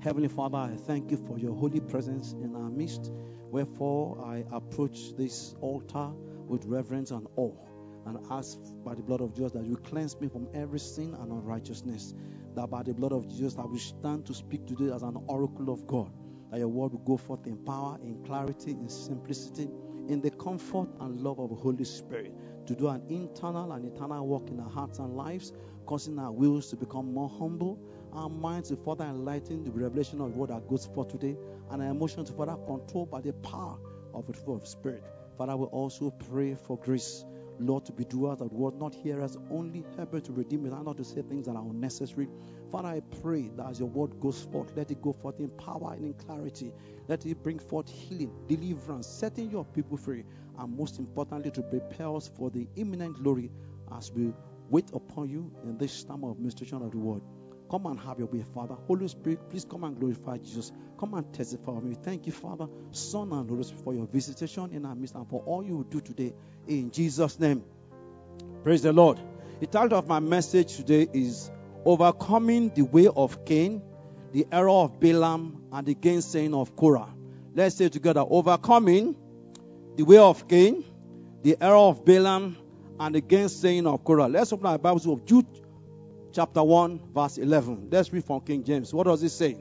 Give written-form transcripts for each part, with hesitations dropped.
Heavenly Father, I thank you for your holy presence in our midst. Wherefore, I approach this altar with reverence and awe and ask by the blood of Jesus that you cleanse me from every sin and unrighteousness. That by the blood of Jesus I will stand to speak today as an oracle of God. That your word will go forth in power, in clarity, in simplicity, in the comfort and love of the Holy Spirit, to do an internal and eternal work in our hearts and lives, causing our wills to become more humble, our minds to further enlighten the revelation of the word that goes forth today, and our emotions to further controlled by the power of the fruit of Spirit. Father, we also pray for grace, Lord, to be doers of the word, not hearers only, able to redeem it and not to say things that are unnecessary. Father, I pray that as your word goes forth, let it go forth in power and in clarity. Let it bring forth healing, deliverance, setting your people free, and most importantly, to prepare us for the imminent glory as we wait upon you in this time of administration of the word. Come and have your way, Father. Holy Spirit, please come and glorify Jesus. Come and testify of me. Thank you, Father, Son, and Holy Spirit, for your visitation in our midst and for all you will do today. In Jesus' name. Praise the Lord. The title of my message today is Overcoming the Way of Cain, the Error of Balaam, and the Gainsaying of Korah. Let's say together, Overcoming the Way of Cain, the Error of Balaam, and the Gainsaying of Korah. Let's open our Bibles of Jude chapter 1, verse 11. Let's read from King James. What does it say?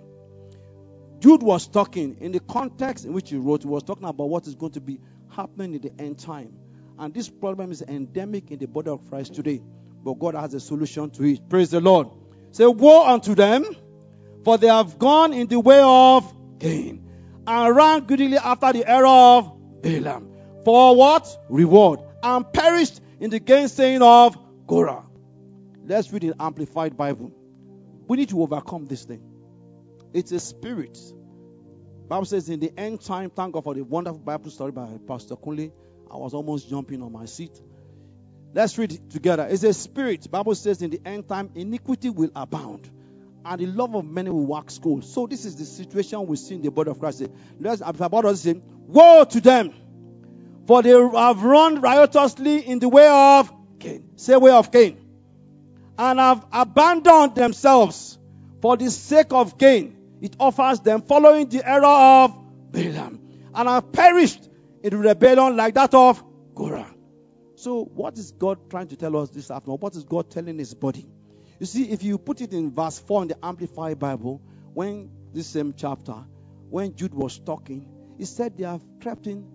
Jude was talking, in the context in which he wrote, he was talking about what is going to be happening in the end time. And this problem is endemic in the body of Christ today. But God has a solution to it. Praise the Lord. Say, woe unto them, for they have gone in the way of Cain, and ran greedily after the error of Balaam. For what? Reward. And perished in the gainsaying of Korah. Let's read the Amplified Bible. We need to overcome this thing. It's a spirit. The Bible says in the end time, thank God for the wonderful Bible story by Pastor Kunle. I was almost jumping on my seat. Let's read it together. It's a spirit. The Bible says in the end time, iniquity will abound, and the love of many will wax cold. So this is the situation we see in the body of Christ. Let's about us say, woe to them, for they have run riotously in the way of Cain. Say way of Cain. And have abandoned themselves for the sake of gain. It offers them following the error of Balaam, and have perished in the rebellion like that of Korah. So what is God trying to tell us this afternoon? What is God telling his body? You see, if you put it in verse 4 in the Amplified Bible, when this same chapter, when Jude was talking, he said they have crept in,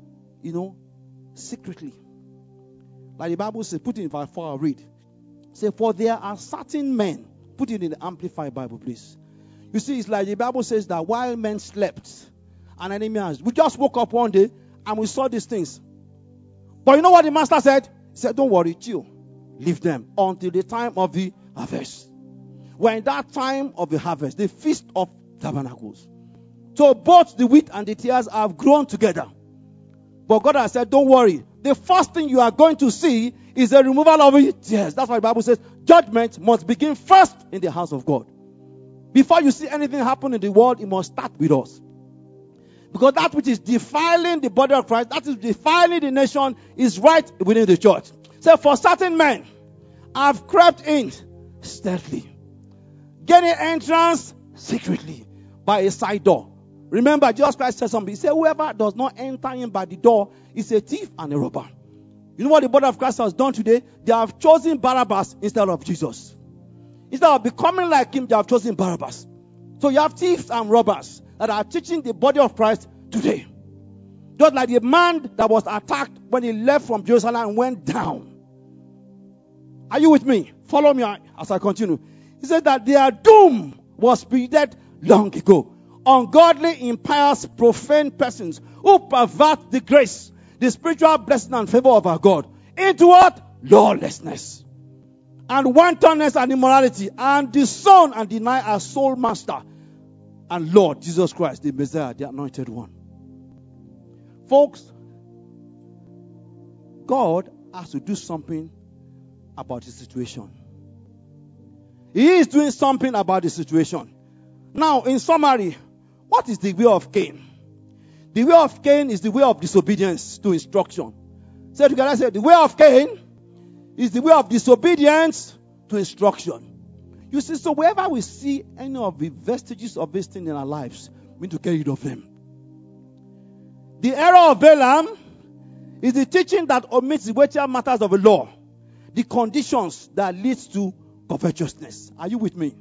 secretly. Like the Bible says, put it in verse 4, I'll read. Say, for there are certain men. Put it in the Amplified Bible, please. You see, it's like the Bible says that while men slept, an enemy has. We just woke up one day and we saw these things. But you know what the master said? He said, don't worry, chill. Leave them until the time of the harvest. We're in that time of the harvest, the Feast of Tabernacles. So both the wheat and the tares have grown together. But God has said, don't worry. The first thing you are going to see is the removal of the tares. That's why the Bible says judgment must begin first in the house of God. Before you see anything happen in the world, it must start with us. Because that which is defiling the body of Christ, that is defiling the nation, is right within the church. So for certain men, have crept in stealthily, getting entrance secretly by a side door. Remember, Jesus Christ said something. He said, whoever does not enter in by the door is a thief and a robber. You know what the body of Christ has done today? They have chosen Barabbas instead of Jesus. Instead of becoming like him, they have chosen Barabbas. So you have thieves and robbers that are teaching the body of Christ today. Just like the man that was attacked when he left from Jerusalem and went down. Are you with me? Follow me as I continue. He said that their doom was predicted long ago. Ungodly, impious, profane persons who pervert the grace, the spiritual blessing and favor of our God into what? Lawlessness. And wantonness and immorality, and disown and deny our sole master and Lord Jesus Christ, the Messiah, the anointed one. Folks, God has to do something about the situation. He is doing something about the situation. Now, in summary, what is the way of Cain? The way of Cain is the way of disobedience to instruction. Say it together, say, the way of Cain is the way of disobedience to instruction. You see, so wherever we see any of the vestiges of this thing in our lives, we need to get rid of them. The error of Balaam is the teaching that omits the weightier matters of the law, the conditions that leads to covetousness. Are you with me?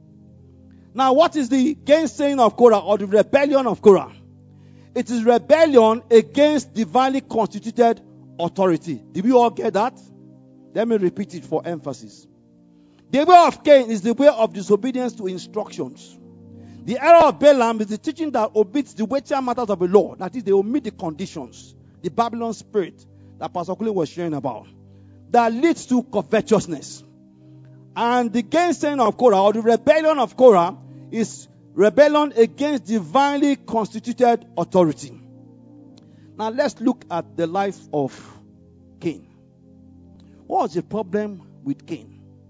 Now, what is the gainsaying of Korah or the rebellion of Korah? It is rebellion against divinely constituted authority. Did we all get that? Let me repeat it for emphasis. The way of Cain is the way of disobedience to instructions. The error of Balaam is the teaching that omits the weightier matters of the law. That is, they omit the conditions, the Babylon spirit that Pastor Kule was sharing about, that leads to covetousness. And the gainsaying of Korah, or the rebellion of Korah, is rebellion against divinely constituted authority. Now let's look at the life of Cain. What was the problem with Cain?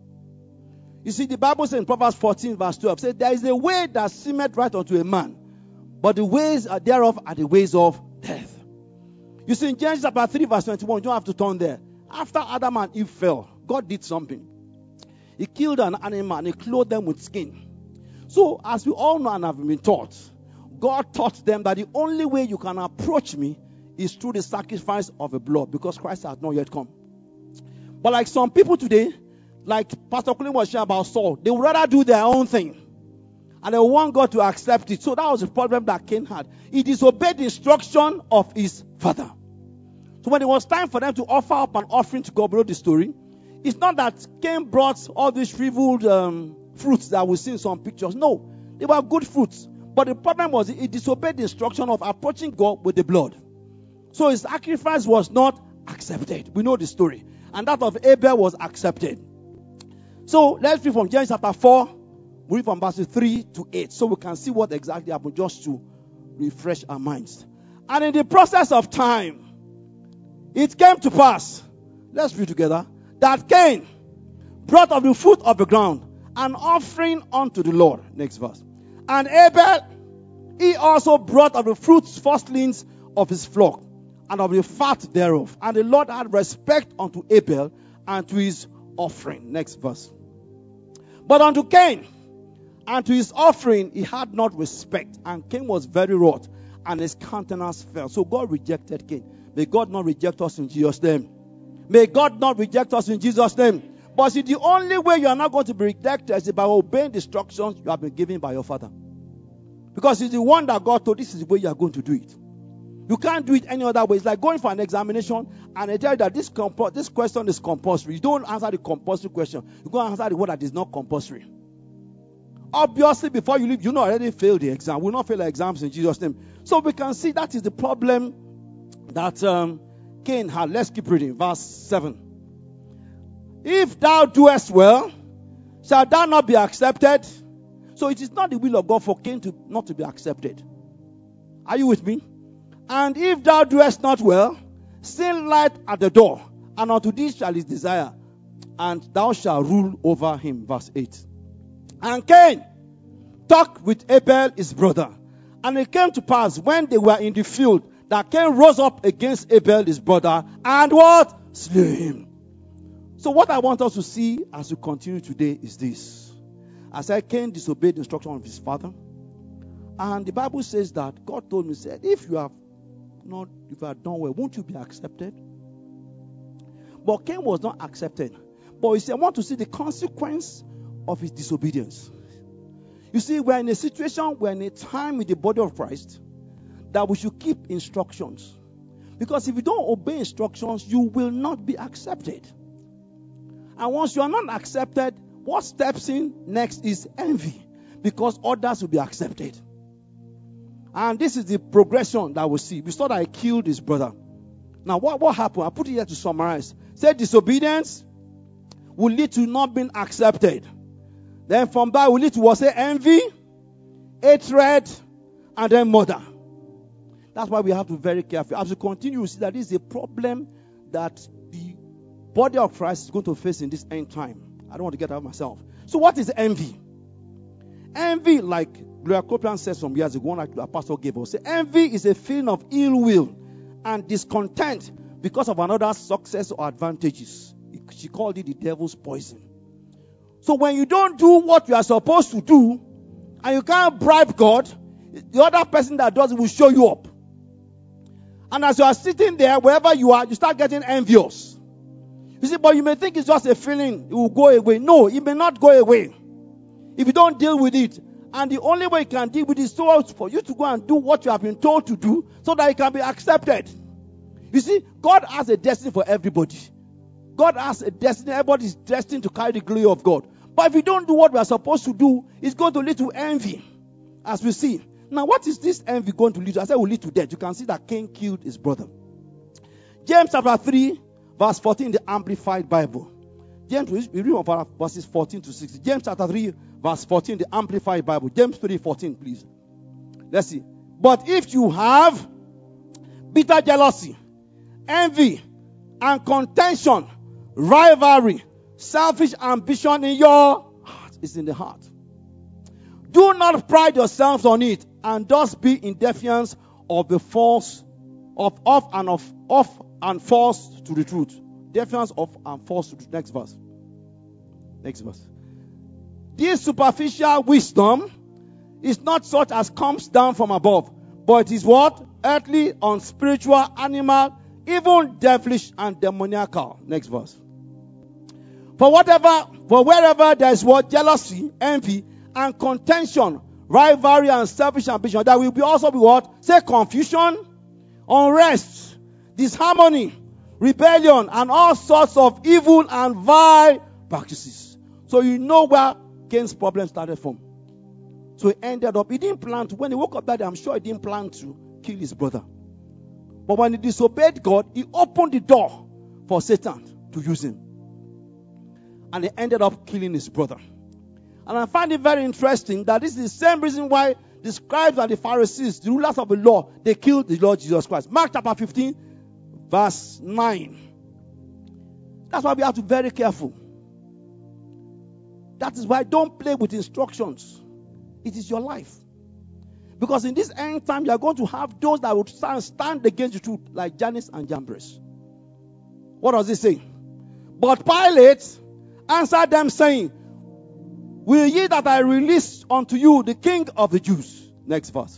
You see, the Bible says in Proverbs 14 verse 12, says, there is a way that seemeth right unto a man, but the ways thereof are the ways of death. You see, in Genesis chapter 3 verse 21, you don't have to turn there. After Adam and Eve fell, God did something. He killed an animal and he clothed them with skin. So, as we all know and have been taught, God taught them that the only way you can approach me is through the sacrifice of a blood, because Christ has not yet come. But like some people today, like Pastor Colin was sharing about Saul, they would rather do their own thing. And they want God to accept it. So that was the problem that Cain had. He disobeyed the instruction of his father. So when it was time for them to offer up an offering to God, below the story, it's not that Cain brought all these shriveled fruits that we see in some pictures. No, they were good fruits. But the problem was he disobeyed the instruction of approaching God with the blood. So his sacrifice was not accepted. We know the story. And that of Abel was accepted. So let's read from Genesis chapter 4. We read from verses 3 to 8. So we can see what exactly happened, just to refresh our minds. And in the process of time, it came to pass, let's read together, that Cain brought of the fruit of the ground an offering unto the Lord. Next verse. And Abel, he also brought of the fruits firstlings of his flock, and of the fat thereof. And the Lord had respect unto Abel and to his offering. Next verse. But unto Cain and to his offering he had not respect, and Cain was very wroth, and his countenance fell. So God rejected Cain. May God not reject us in Jesus' name. May God not reject us in Jesus' name. But see, the only way you are not going to be rejected is by obeying the instructions you have been given by your father. Because he's the one that God told, this is the way you are going to do it. You can't do it any other way. It's like going for an examination and they tell you that this question is compulsory. You don't answer the compulsory question. You go and answer the one that is not compulsory. Obviously, before you leave, you know already failed the exam. We will not fail the exams in Jesus' name. So we can see that is the problem that Cain had. Let's keep reading. Verse 7. If thou doest well, shall thou not be accepted? So it is not the will of God for Cain not to be accepted. Are you with me? And if thou doest not well, sin light at the door, and unto thee shall his desire, and thou shalt rule over him. Verse 8. And Cain talked with Abel his brother. And it came to pass, when they were in the field, that Cain rose up against Abel his brother, and what? Slew him. So what I want us to see as we continue today is this. As Cain disobeyed the instruction of his father. And the Bible says that God told me, said, if you have done well, won't you be accepted? But Cain was not accepted. But you see, I want to see the consequence of his disobedience. You see, we're in a situation, we're in a time in the body of Christ that we should keep instructions. Because if you don't obey instructions, you will not be accepted. And once you are not accepted, what steps in next is envy. Because others will be accepted. And this is the progression that we see. We saw that he killed his brother. Now, what happened? I put it here to summarize. Say disobedience will lead to not being accepted. Then from that will lead to what? Say envy, hatred, and then murder. That's why we have to be very careful. As we continue, we see that this is a problem that the body of Christ is going to face in this end time. I don't want to get out of myself. So what is envy? Envy, like Gloria Copeland said some years ago, one like the pastor gave us, envy is a feeling of ill will and discontent because of another's success or advantages. She called it the devil's poison. So when you don't do what you are supposed to do, and you can't bribe God, the other person that does it will show you up. And as you are sitting there, wherever you are, you start getting envious. You see, but you may think it's just a feeling, it will go away. No, it may not go away if you don't deal with it. And the only way you can deal with it is for you to go and do what you have been told to do so that it can be accepted. You see, God has a destiny for everybody. God has a destiny. Everybody is destined to carry the glory of God. But if you don't do what we are supposed to do, it's going to lead to envy, as we see. Now, what is this envy going to lead to? I said it will lead to death. You can see that Cain killed his brother. James chapter 3, verse 14, the Amplified Bible. James, we read from verses 14 to 16. James chapter 3, verse 14, the Amplified Bible. James 3:14, please. Let's see. But if you have bitter jealousy, envy, and contention, rivalry, selfish ambition in your heart, it's in the heart. Do not pride yourselves on it, and thus be in defiance of the false, of and false to the truth. Defiance of and false to the truth. Next verse. Next verse. This superficial wisdom is not such as comes down from above, but it is what? Earthly, unspiritual, animal, even devilish and demoniacal. Next verse. For wherever there is what? Jealousy, envy, and contention, rivalry, and selfish ambition, there will be also be what? Say confusion, unrest, disharmony, rebellion, and all sorts of evil and vile practices. So you know where Cain's problem started from. So he ended up, he didn't plan to, when he woke up that day, I'm sure he didn't plan to kill his brother. But when he disobeyed God, he opened the door for Satan to use him. And he ended up killing his brother. And I find it very interesting that this is the same reason why the scribes and the Pharisees, the rulers of the law, they killed the Lord Jesus Christ. Mark chapter 15, verse 9. That's why we have to be very careful. That is why don't play with instructions. It is your life. Because in this end time, you are going to have those that will stand against the truth, like Jannes and Jambres. What does it say? But Pilate answered them, saying, will ye that I release unto you the King of the Jews? Next verse.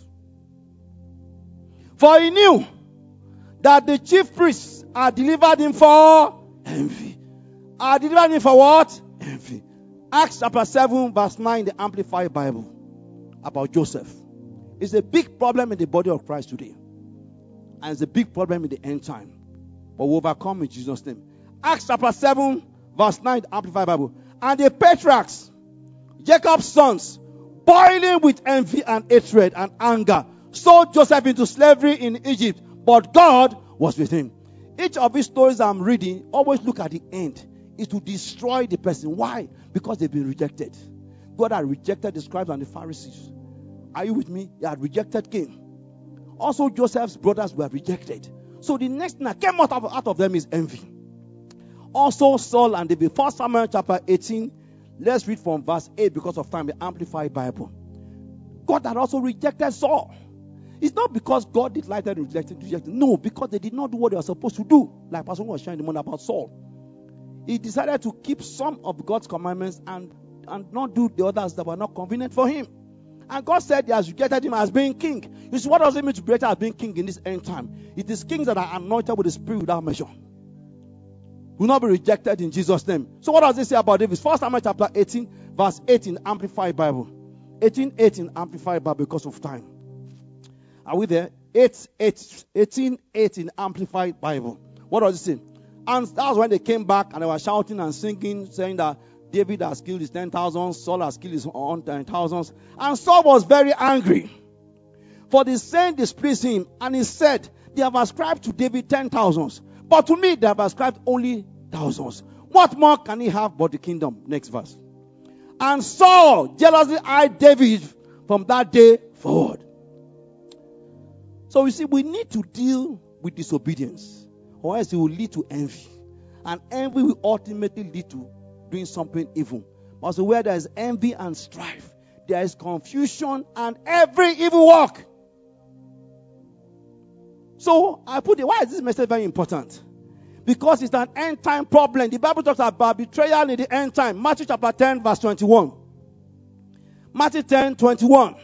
For he knew that the chief priests had delivered him for envy. Had delivered him for what? Envy. Acts chapter 7, verse 9, the Amplified Bible, about Joseph. It's a big problem in the body of Christ today. And it's a big problem in the end time. But we'll overcome in Jesus' name. Acts chapter 7, verse 9, the Amplified Bible. And the patriarchs, Jacob's sons, boiling with envy and hatred and anger, sold Joseph into slavery in Egypt, but God was with him. Each of these stories I'm reading, always look at the end. Is to destroy the person. Why? Because they've been rejected. God had rejected the scribes and the Pharisees. Are you with me? He had rejected Cain. Also, Joseph's brothers were rejected. So the next thing that came out of them is envy. Also, Saul and David. 1 Samuel chapter 18. Let's read from verse 8 because of time, the Amplified Bible. God had also rejected Saul. It's not because God delighted in rejecting. No, because they did not do what they were supposed to do. Like Pastor was sharing the morning about Saul. He decided to keep some of God's commandments and not do the others that were not convenient for him. And God said he has rejected him as being king. You see, what does it mean to be rejected as being king in this end time? It is kings that are anointed with the Spirit without measure. Will not be rejected in Jesus' name. So what does it say about David? 1 Samuel chapter 18, verse 18, Amplified Bible. 18:18 Amplified Bible because of time. Are we there? 18:18 Amplified Bible. What does it say? And that was when they came back and they were shouting and singing, saying that David has killed his 10,000, Saul has killed his 10,000. And Saul was very angry, for the saying displeased him. And he said, they have ascribed to David 10,000, but to me they have ascribed only thousands. What more can he have but the kingdom? Next verse. And Saul jealously eyed David from that day forward. So you see, we need to deal with disobedience, or else it will lead to envy. And envy will ultimately lead to doing something evil. Also, where there is envy and strife, there is confusion and every evil work. So I put it, why is this message very important? Because it's an end time problem. The Bible talks about betrayal in the end time. Matthew chapter 10 verse 21. Matthew 10, 21.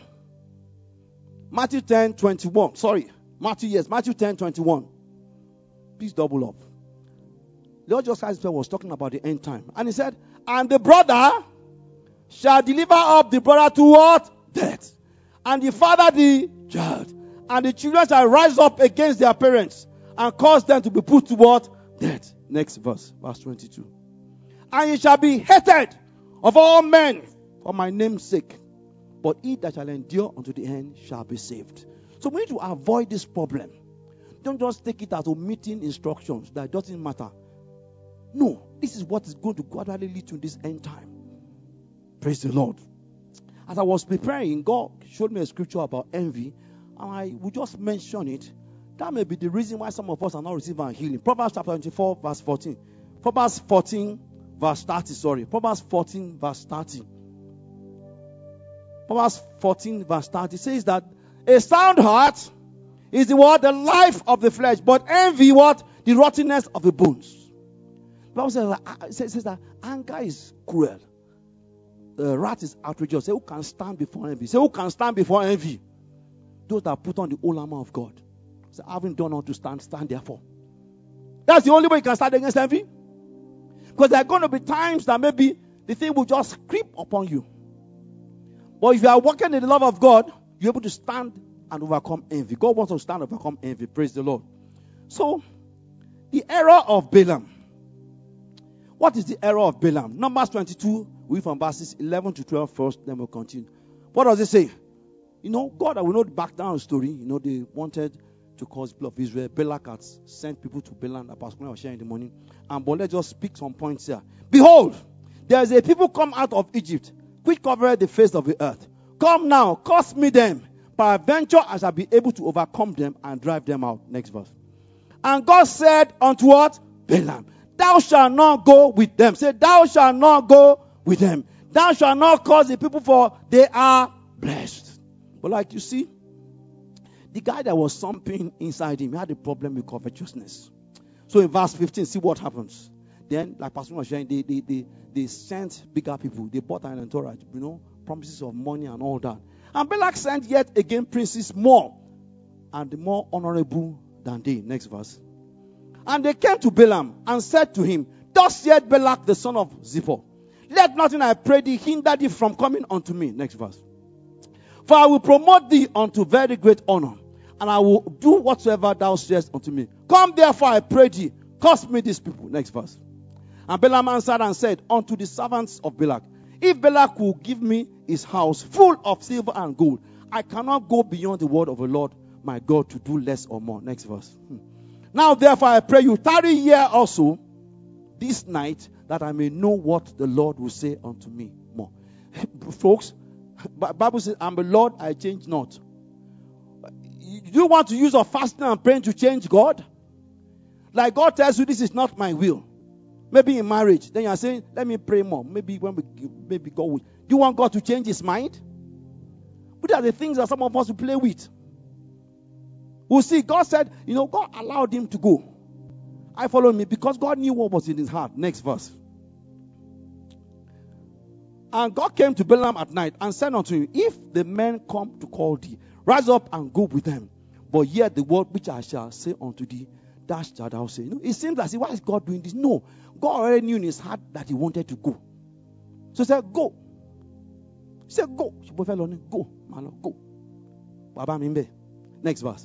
Matthew 10, 21. Sorry. Matthew 10, 21. Please double up. Lord Jesus Christ was talking about the end time. And he said, and the brother shall deliver up the brother to what? Death. And the father the child. And the children shall rise up against their parents and cause them to be put to what? Death. Next verse. Verse 22. And ye shall be hated of all men for my name's sake. But he that shall endure unto the end shall be saved. So we need to avoid this problem. Don't just take it as omitting instructions. That doesn't matter. No. This is what is going to gradually lead to this end time. Praise the Lord. As I was preparing, God showed me a scripture about envy. And I will just mention it. That may be the reason why some of us are not receiving our healing. Proverbs chapter 24 verse 14. Proverbs 14 verse 30. Sorry. Proverbs 14 verse 30. Proverbs 14 verse 30 says that a sound heart is the what? The life of the flesh. But envy what? The rottenness of the bones. The Bible says that anger is cruel. Wrath is outrageous. Say, who can stand before envy? Say, who can stand before envy? Those that put on the whole armor of God. Say, having done all to stand therefore. That's the only way you can stand against envy. Because there are going to be times that maybe the thing will just creep upon you. But if you are walking in the love of God, you're able to stand and overcome envy. God wants us to stand and overcome envy. Praise the Lord. So, the error of Balaam. What is the error of Balaam? Numbers 22, we from verses 11 to 12 first, then we'll continue. What does it say? God, I will not back down the story. They wanted to cause the people of Israel. Balak had sent people to Balaam that Pastor was sharing in the morning. But let's just speak some points here. Behold, there is a people come out of Egypt, which covered the face of the earth. Come now, curse me them. Peradventure I shall be able to overcome them and drive them out. Next verse. And God said unto what? Balaam, thou shalt not go with them. Say, thou shalt not go with them. Thou shalt not cause the people, for they are blessed. But like you see, the guy that was something inside him, he had a problem with covetousness. So in verse 15, see what happens. Then, like Pastor was saying, they sent bigger people. They bought an entourage, promises of money and all that. And Balak sent yet again princes more, and more honorable than they. Next verse. And they came to Balaam and said to him, thus said Balak the son of Zippor, let nothing, I pray thee, hinder thee from coming unto me. Next verse. For I will promote thee unto very great honor, and I will do whatsoever thou sayest unto me. Come therefore, I pray thee, curse me these people. Next verse. And Balaam answered and said unto the servants of Balak, if Balak will give me his house full of silver and gold, I cannot go beyond the word of the Lord my God to do less or more. Next verse. Now therefore I pray you, tarry here also this night, that I may know what the Lord will say unto me more. Folks, Bible says, I'm the Lord, I change not. You want to use your fasting and praying to change God? Like God tells you, this is not my will. Maybe in marriage, then you are saying, let me pray more. Maybe God will. Do you want God to change his mind? But are the things that some of us will play with. We'll see, God said, God allowed him to go. I follow me because God knew what was in his heart. Next verse. And God came to Balaam at night and said unto him, if the men come to call thee, rise up and go with them. But hear the word which I shall say unto thee, that shalt thou say. It seems as if, why is God doing this? No. God already knew in his heart that he wanted to go. So he said, go. He said, go. Go. Go. Baba Mimbe. Next verse.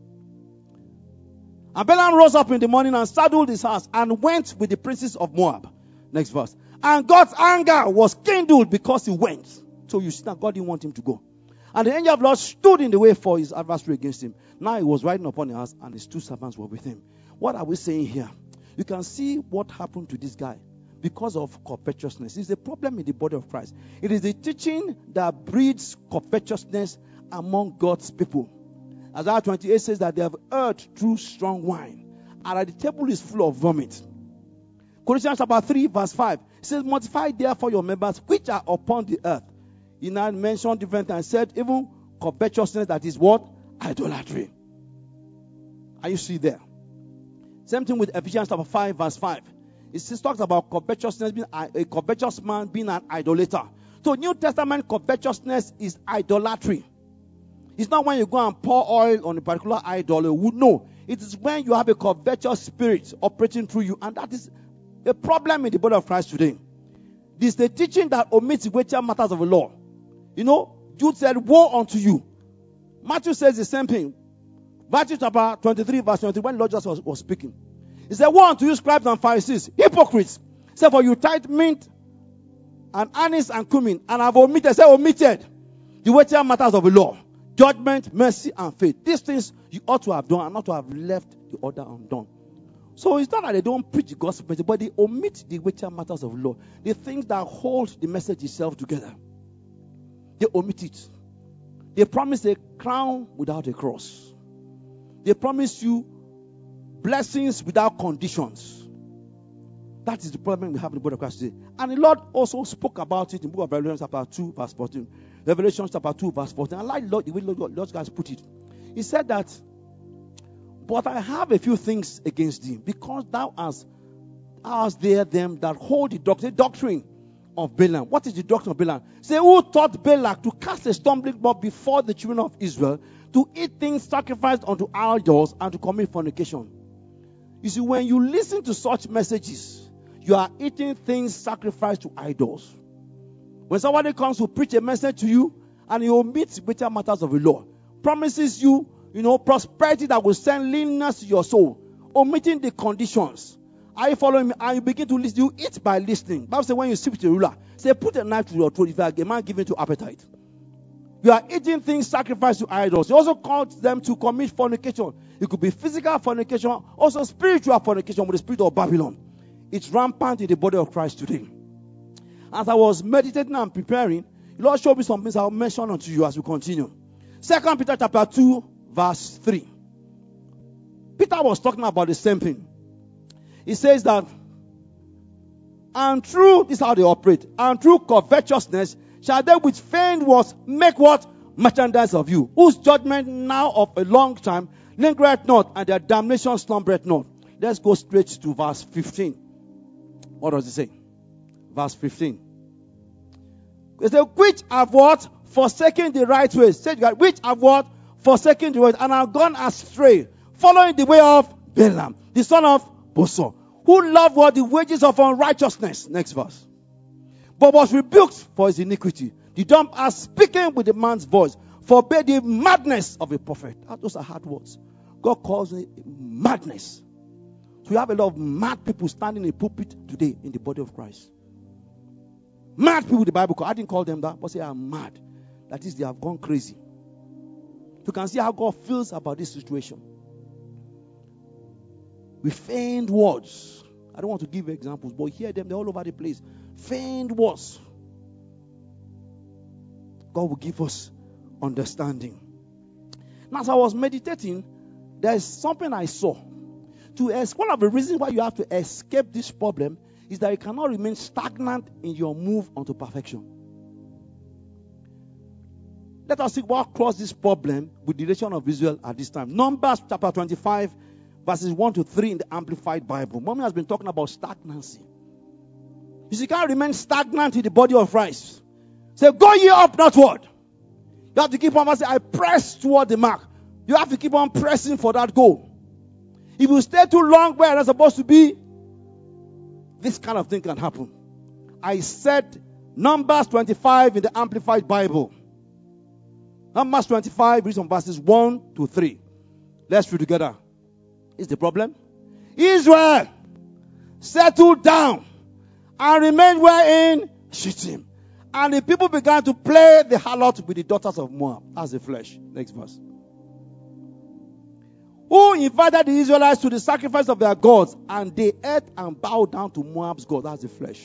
And Balaam rose up in the morning and saddled his horse and went with the princes of Moab. Next verse. And God's anger was kindled because he went. So you see that God didn't want him to go. And the angel of the Lord stood in the way for his adversary against him. Now he was riding upon the horse and his two servants were with him. What are we saying here? You can see what happened to this guy because of covetousness. It's a problem in the body of Christ. It is the teaching that breeds covetousness among God's people. Isaiah 28 says that they have erred through strong wine, and that the table is full of vomit. Colossians chapter 3 verse 5 says, mortify therefore your members which are upon the earth. He now mentioned different things and said, even covetousness, that is what? Idolatry. Are you see there? Same thing with Ephesians chapter 5, verse 5. It talks about covetousness, being a covetous man being an idolater. So New Testament covetousness is idolatry. It's not when you go and pour oil on a particular idol. No. It is when you have a covetous spirit operating through you. And that is a problem in the body of Christ today. This is the teaching that omits the weightier matters of the law. You know, Jude said, woe unto you. Matthew says the same thing. Matthew chapter 23, verse 21, when the Lord Jesus was speaking. He said, woe unto you, scribes and Pharisees, hypocrites. He said, for you tithe mint and anise and cumin, and have omitted the weightier matters of the law. Judgment, mercy, and faith. These things you ought to have done and not to have left the order undone. So it's not that they don't preach the gospel, but they omit the weightier matters of law. The things that hold the message itself together. They omit it. They promise a crown without a cross. They promise you blessings without conditions. That is the problem we have in the body of Christ today. And the Lord also spoke about it in the book of Revelation chapter 2, verse 14. Revelation chapter 2, verse 14. I like the way Lord guys put it. He said that, but I have a few things against thee, because thou hast there them that hold the doctrine of Balaam. What is the doctrine of Balaam? Say, who taught Balak to cast a stumbling block before the children of Israel, to eat things sacrificed unto idols, and to commit fornication. You see, when you listen to such messages, you are eating things sacrificed to idols. When somebody comes to preach a message to you, and he omits greater matters of the law, promises you, prosperity that will send leanness to your soul, omitting the conditions. Are you following me? And you begin to listen. You eat by listening. Bible says when you speak to the ruler, say, put a knife to your throat if you are a man given to appetite. You are eating things sacrificed to idols. He also calls them to commit fornication. It could be physical fornication, also spiritual fornication with the spirit of Babylon. It's rampant in the body of Christ today. As I was meditating and preparing, the Lord showed me some things I'll mention unto you as we continue. 2 Peter chapter 2, verse 3. Peter was talking about the same thing. He says that, and through, this is how they operate, and through covetousness shall they with feigned words make what? Merchandise of you, whose judgment now of a long time lingereth not, and their damnation slumbereth not. Let's go straight to verse 15. What does it say? Verse 15. It says, which have what? Forsaken the right way. Say, which have what? Forsaken the way, and have gone astray, following the way of Balaam, the son of Bosor, who loved what? The wages of unrighteousness. Next verse. But was rebuked for his iniquity. The dumb are speaking with a man's voice, forbade the madness of a prophet. Those are hard words. God calls it madness. So you have a lot of mad people standing in the pulpit today in the body of Christ. Mad people, the Bible calls. I didn't call them that, but they are mad. That is, they have gone crazy. You can see how God feels about this situation. We feigned words. I don't want to give examples, but hear them, they're all over the place. Feigned words. God will give us understanding. Now, as I was meditating, there's something I saw. One of the reasons why you have to escape this problem is that you cannot remain stagnant in your move unto perfection. Let us see what caused this problem with the nation of Israel at this time. Numbers chapter 25, verses 1 to 3 in the Amplified Bible. Mommy has been talking about stagnancy. You see, you can't remain stagnant in the body of Christ. Say, go ye up, northward. You have to keep on saying, I press toward the mark. You have to keep on pressing for that goal. If you stay too long where you're not supposed to be, this kind of thing can happen. I said Numbers 25 in the Amplified Bible. Numbers 25, read some verses 1 to 3. Let's read together. Is the problem? Israel settled down and remained where in Shittim. And the people began to play the harlot with the daughters of Moab as the flesh. Next verse. Who invited the Israelites to the sacrifice of their gods, and they ate and bowed down to Moab's god. That's the flesh.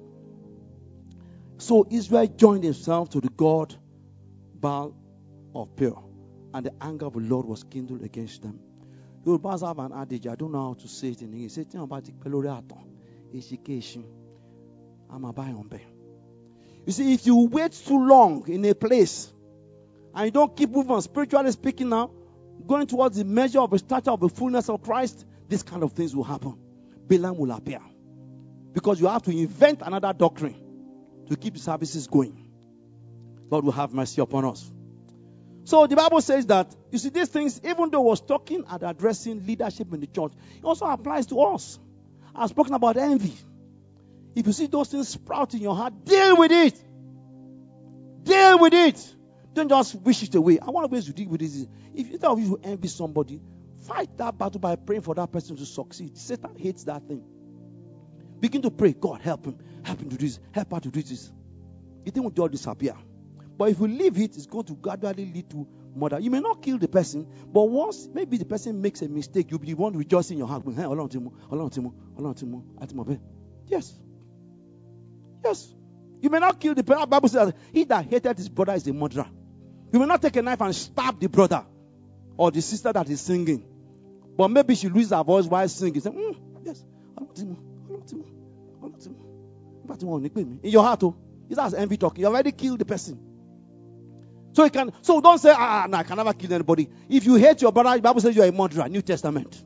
So Israel joined himself to the god Baal of Peor, and the anger of the Lord was kindled against them. You will have an adage, I don't know how to say it in English. Say about the education. I'm a buy on. You see, if you wait too long in a place and you don't keep moving, spiritually speaking now, going towards the measure of the stature of the fullness of Christ, These kind of things will happen. Balaam will appear. Because you have to invent another doctrine to keep the services going. God will have mercy upon us. So the Bible says that, you see, these things, even though I was talking and addressing leadership in the church, it also applies to us. I've spoken about envy. If you see those things sprout in your heart, deal with it. Deal with it. Don't just wish it away. And one of the ways you deal with it is, if instead of you envy somebody, fight that battle by praying for that person to succeed. Satan hates that thing. Begin to pray, God, help him to do this, help her to do this. The thing will just disappear. But if you leave it, it's going to gradually lead to murder. You may not kill the person, but once maybe the person makes a mistake, you'll be the one rejoicing in your heart. Yes. Yes. You may not kill the person. The Bible says, he that hated his brother is a murderer. You may not take a knife and stab the brother or the sister that is singing. But maybe she loses her voice while singing. Say, yes. In your heart, that's envy talking. You already killed the person. So don't say, no, I can never kill anybody. If you hate your brother, the Bible says you are a murderer. New Testament.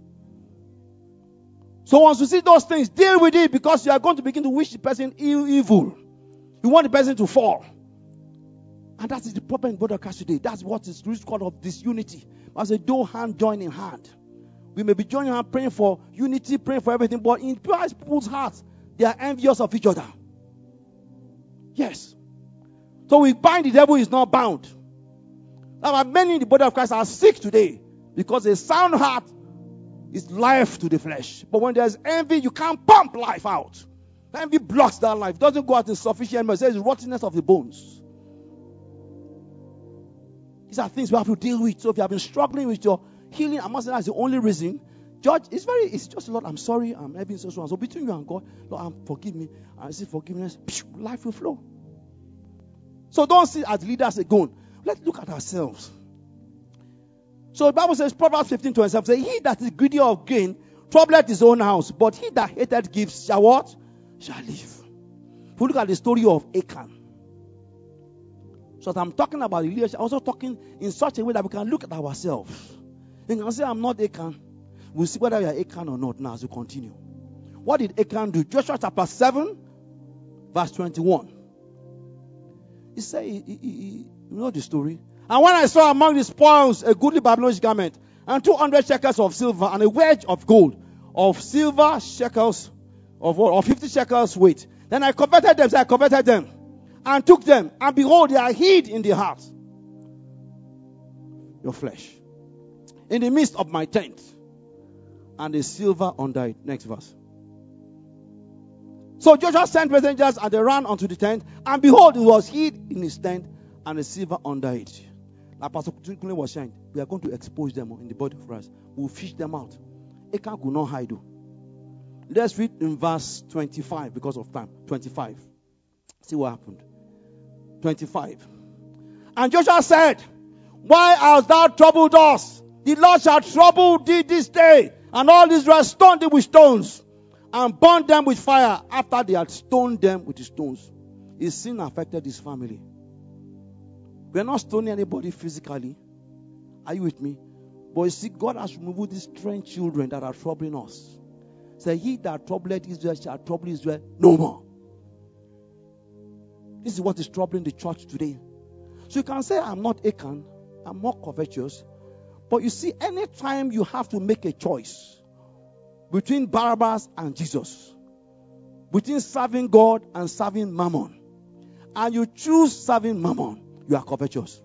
So once you see those things, deal with it, because you are going to begin to wish the person evil. You want the person to fall. And that is the problem in broadcast today. That's what is the root cause of disunity. As a do hand join in hand. We may be joining hand praying for unity, praying for everything, but in people's hearts, they are envious of each other. Yes. So we bind the devil is not bound. Now, many in the body of Christ are sick today because a sound heart is life to the flesh. But when there's envy, you can't pump life out. Envy blocks that life. It doesn't go out in sufficient measure. It says rottenness of the bones. These are things we have to deal with. So if you have been struggling with your healing, I must say that's the only reason. Judge, it's just Lord, I'm sorry, I'm having so. So between you and God, Lord, forgive me. I see forgiveness. Life will flow. So don't see as leaders alone. Let's look at ourselves. So the Bible says, Proverbs 15:27 says, he that is greedy of gain troubleth his own house, but he that hateth gifts shall what? Shall live. If we look at the story of Achan. So as I'm talking about leadership, I'm also talking in such a way that we can look at ourselves. You can say, I'm not Achan. We'll see whether we are Achan or not now as we continue. What did Achan do? Joshua chapter 7, verse 21. He said, you know the story. And when I saw among the spoils a goodly Babylonish garment, and 200 shekels of silver, and a wedge of gold, of silver shekels, of 50 shekels weight, then I coveted them, so I coveted them, and took them, and behold, they are hid in the heart, your flesh, in the midst of my tent, and the silver under it. Next verse. So Joshua sent messengers, and they ran unto the tent, and behold, it was hid in his tent, and the silver under it. Now, Pastor Kunle was saying, we are going to expose them in the body of Christ. We'll fish them out. Achan could not hide. Let's read in verse 25 because of time. 25. See what happened. 25. And Joshua said, why hast thou troubled us? The Lord shall trouble thee this day. And all Israel stoned thee with stones, and burned them with fire after they had stoned them with the stones. His sin affected his family. We are not stoning anybody physically. Are you with me? But you see, God has removed these strange children that are troubling us. Say, he that troubled Israel shall trouble Israel no more. This is what is troubling the church today. So you can say, I'm not Achan, I'm not covetous. But you see, anytime you have to make a choice between Barabbas and Jesus, between serving God and serving Mammon, and you choose serving Mammon, you are covetous.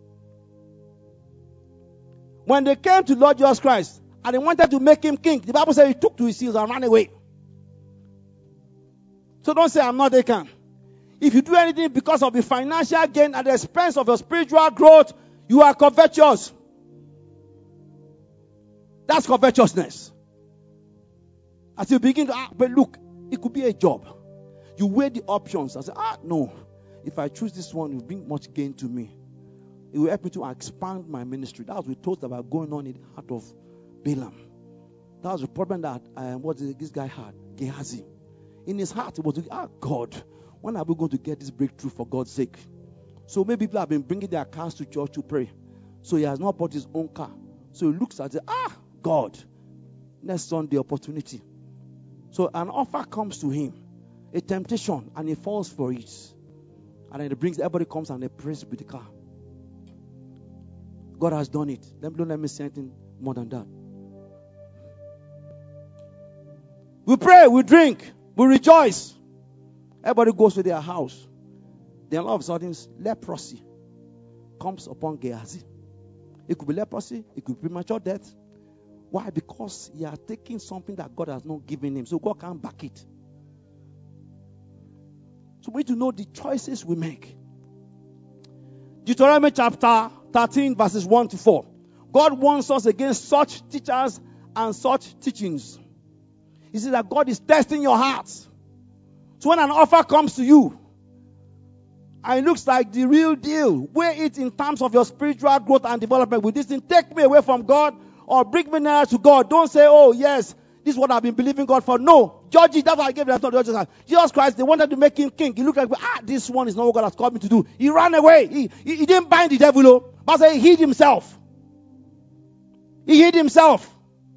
When they came to Lord Jesus Christ and they wanted to make him king, the Bible says he took to his heels and ran away. So don't say, I'm not Achan. If you do anything because of the financial gain at the expense of your spiritual growth, you are covetous. That's covetousness. As you begin to, but look, it could be a job. You weigh the options and say, no. If I choose this one, it will bring much gain to me. It will help me to expand my ministry. That was the thought about going on in the heart of Balaam. That was the problem that this guy had, Gehazi. In his heart, it was, God, when are we going to get this breakthrough for God's sake? So many people have been bringing their cars to church to pray. So he has not bought his own car. So he looks at it, God, next Sunday opportunity. So an offer comes to him, a temptation, and he falls for it. And then everybody comes and they praise with the car. God has done it. Don't let me say anything more than that. We pray, we drink, we rejoice. Everybody goes to their house. Then all of a sudden, leprosy comes upon Gehazi. It could be leprosy, it could be premature death. Why? Because he are taking something that God has not given him. So God can't back it. So we need to know the choices we make. Deuteronomy chapter 13 verses 1 to 4. God warns us against such teachers and such teachings. He says that God is testing your hearts. So when an offer comes to you, and it looks like the real deal, weigh it in terms of your spiritual growth and development. Will this thing take me away from God or bring me nearer to God? Don't say, oh yes, this is what I've been believing God for. No, judge it. That's why I gave that to Jesus Christ. They wanted to make him king. He looked like, this one is not what God has called me to do. He ran away. He didn't bind the devil, but he hid himself. He hid himself.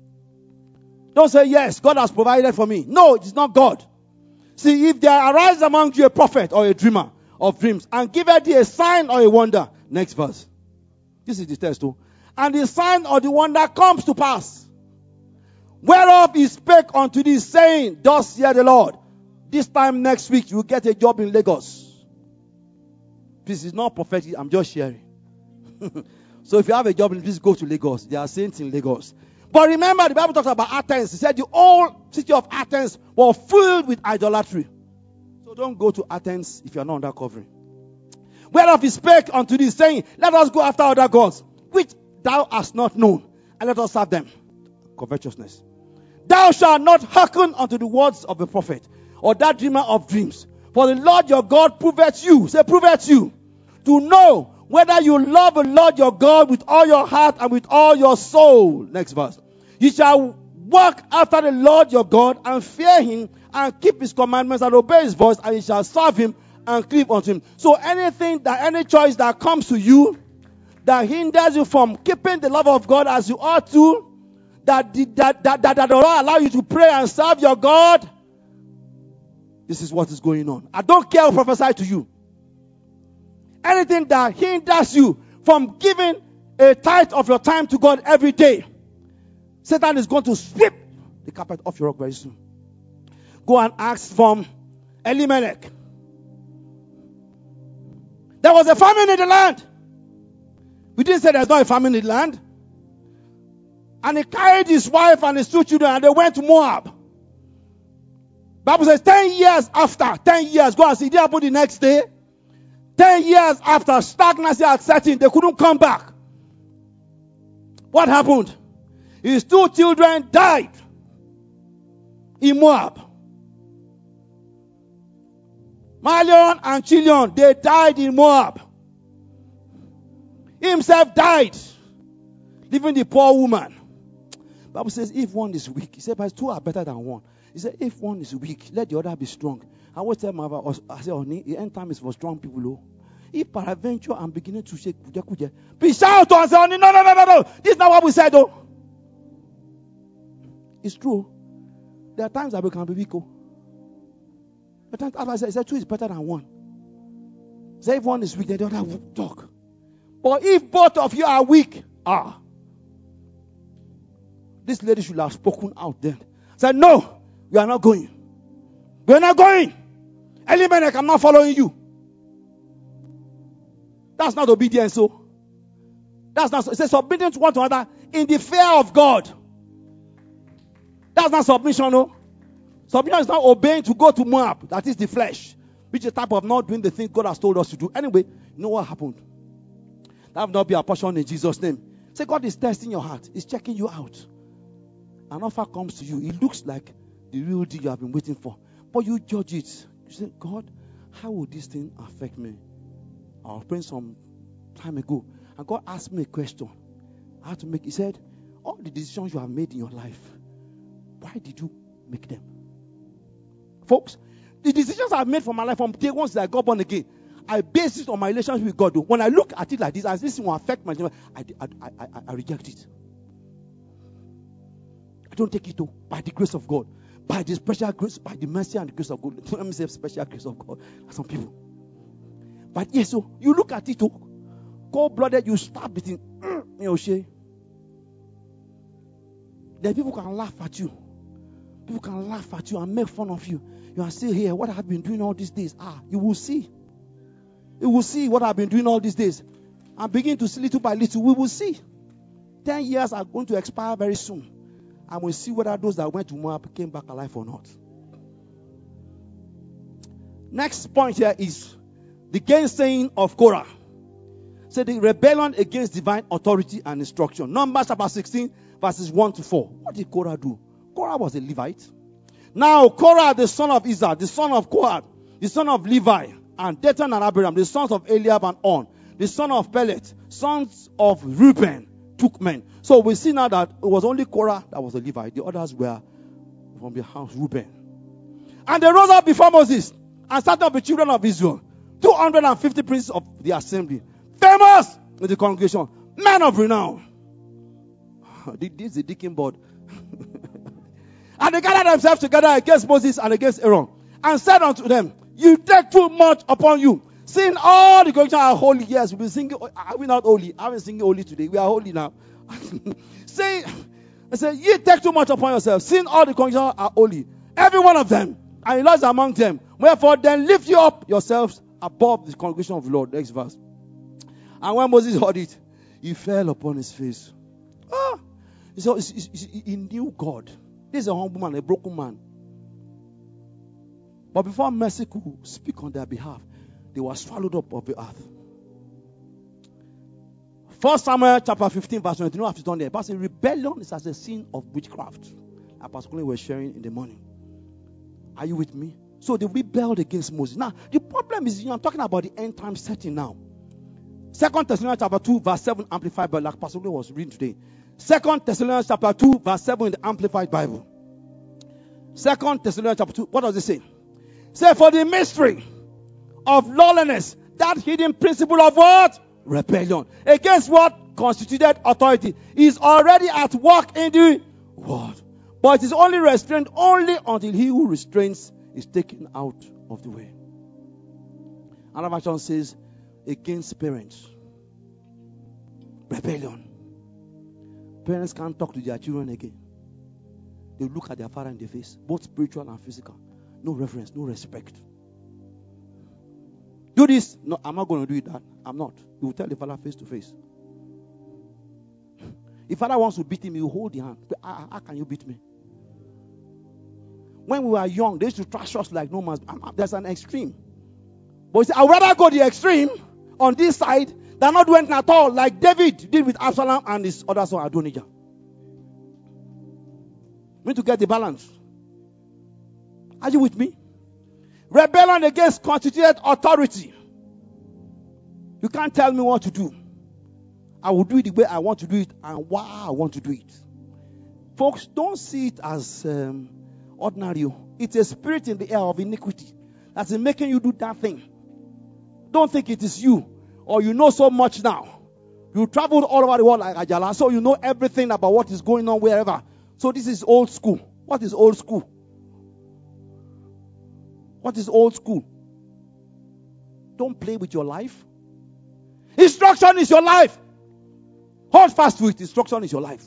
Don't say, yes, God has provided for me. No, it is not God. See, if there arise among you a prophet or a dreamer of dreams, and giveth thee a sign or a wonder. Next verse. This is the text too. And the sign or the wonder comes to pass, whereof he spake unto thee, saying, thus saith the Lord, this time next week you will get a job in Lagos. This is not prophetic, I'm just sharing. So if you have a job, please go to Lagos. There are saints in Lagos. But remember, the Bible talks about Athens. He said the whole city of Athens was filled with idolatry. So don't go to Athens if you are not under covering. Whereof he spake unto thee, saying, let us go after other gods, which thou hast not known, and let us serve them. Covetousness. Thou shalt not hearken unto the words of a prophet, or that dreamer of dreams. For the Lord your God proveth you, say proveth you, to know whether you love the Lord your God with all your heart and with all your soul. Next verse. You shall walk after the Lord your God and fear him and keep his commandments and obey his voice, and you shall serve him and cleave unto him. So any choice that comes to you that hinders you from keeping the love of God as you ought to, that will not allow you to pray and serve your God, this is what is going on. I don't care who prophesy to you. Anything that hinders you from giving a tithe of your time to God every day, Satan is going to sweep the carpet off your rock very soon. Go and ask from Elimelech. There was a famine in the land. We didn't say there's not a famine in the land. And he carried his wife and his 2 children and they went to Moab. Bible says 10 years after, 10 years, go and see, it didn't happen the next day. 10 years after stagnancy had set in, they couldn't come back. What happened? His 2 children died in Moab. Malion and Chilion, they died in Moab. He himself died, leaving the poor woman. Bible says if one is weak, he said, but 2 are better than 1. He said, if one is weak, let the other be strong. I always tell my wife, I say, honey, the end time is for strong people. Oh. If peradventure I'm beginning to shake, please shout and say, honey, no. This is not what we said, though. It's true. There are times that we can be weak. Oh. There are times, I said 2 is better than 1. Say if one is weak, then the other will talk. But if both of you are weak, this lady should have spoken out then. Said, no, we are not going. We are not going. Elimelech, I'm not following you. That's not obedience, so. That's not, it says submitting to one another in the fear of God. That's not submission, no. Submission is not obeying to go to Moab. That is the flesh. Which is a type of not doing the thing God has told us to do. Anyway, you know what happened? That will not be a portion in Jesus' name. Say, God is testing your heart. He's checking you out. An offer comes to you. It looks like the real deal you have been waiting for. But you judge it. You say, God, how will this thing affect me? I was praying some time ago. And God asked me a question. I had to make, he said, all the decisions you have made in your life, why did you make them? Folks, the decisions I've made for my life from day one since I got born again, I base it on my relationship with God. When I look at it like this, as this will affect my life, I reject it. I don't take it by the grace of God. By the special grace, by the mercy and the grace of God. Let me say special grace of God. Some people. But yes, so you look at it, cold-blooded, you start beating. Then people can laugh at you. People can laugh at you and make fun of you. You are still here. What have I been doing all these days? You will see. You will see what I've been doing all these days. And begin to see little by little. We will see. 10 years are going to expire very soon. And we'll see whether those that went to Moab came back alive or not. Next point here is the gainsaying of Korah. So the rebellion against divine authority and instruction. Numbers chapter 16, verses 1 to 4. What did Korah do? Korah was a Levite. Now Korah, the son of Izhar, the son of Kohath, the son of Levi, and Dathan and Abiram, the sons of Eliab and On, the son of Pelet, sons of Reuben, took men. So we see now that it was only Korah that was a Levite. The others were from the house Reuben. And they rose up before Moses and started up the children of Israel, 250 princes of the assembly, famous in the congregation, men of renown. This is the deacon board. And they gathered themselves together against Moses and against Aaron, and said unto them, you take too much upon you, seeing all the congregation are holy. Yes, we've been singing. Are we not holy? I've been singing holy today. We are holy now. Say, ye take too much upon yourselves, seeing all the congregation are holy, every one of them, and the Lord is among them. Wherefore then lift you up yourselves above the congregation of the Lord. Next verse. And when Moses heard it, he fell upon his face. So he knew God. This is a humble man, a broken man. But before mercy could speak on their behalf, they were swallowed up of the earth. 1 Samuel chapter 15, verse 20. You know what I've done there? But rebellion is as a sin of witchcraft. I particularly was sharing in the morning. Are you with me? So they rebelled against Moses. Now, the problem is, I'm talking about the end time setting now. 2 Thessalonians chapter 2, verse 7, Amplified Bible, like Pastor Lee was reading today. 2 Thessalonians chapter 2, verse 7 in the Amplified Bible. 2 Thessalonians chapter 2, what does it say? Say, for the mystery of lawlessness, that hidden principle of what? Rebellion. Against what? Constituted authority is already at work in the world. But it is only restrained only until he who restrains is taken out of the way. Another version says, against parents. Rebellion. Parents can't talk to their children again. They look at their father in the face, both spiritual and physical. No reverence, no respect. Do this. No, I'm not going to do it that. I'm not. You will tell the father face to face. If father wants to beat him, you hold the hand. How can you beat me? When we were young, they used to trash us like no man's. There's an extreme. But you see, I'd rather go the extreme on this side than not do anything at all, like David did with Absalom and his other son Adonijah. We need to get the balance. Are you with me? Rebellion against constituted authority. You can't tell me what to do. I will do it the way I want to do it and why I want to do it. Folks, don't see it as ordinary. It's a spirit in the air of iniquity that's making you do that thing. Don't think it is you or you know so much now. You traveled all over the world like Ajala, so you know everything about what is going on wherever. So this is old school. What is old school? What is old school? Don't play with your life. Instruction is your life. Hold fast to it. Instruction is your life.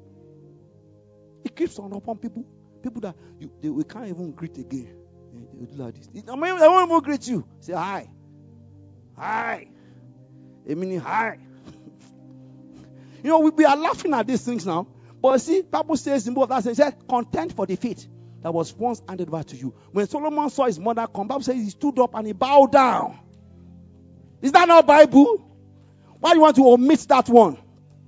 It keeps on upon people. People that we can't even greet again. They do like this. They won't even greet you. Say hi. Hi. A meaning hi. You know, we are laughing at these things now. But see, Bible says in both that it says, content for the faith that was once handed over to you. When Solomon saw his mother come, Bible says he stood up and he bowed down. Is that not Bible? Why do you want to omit that one?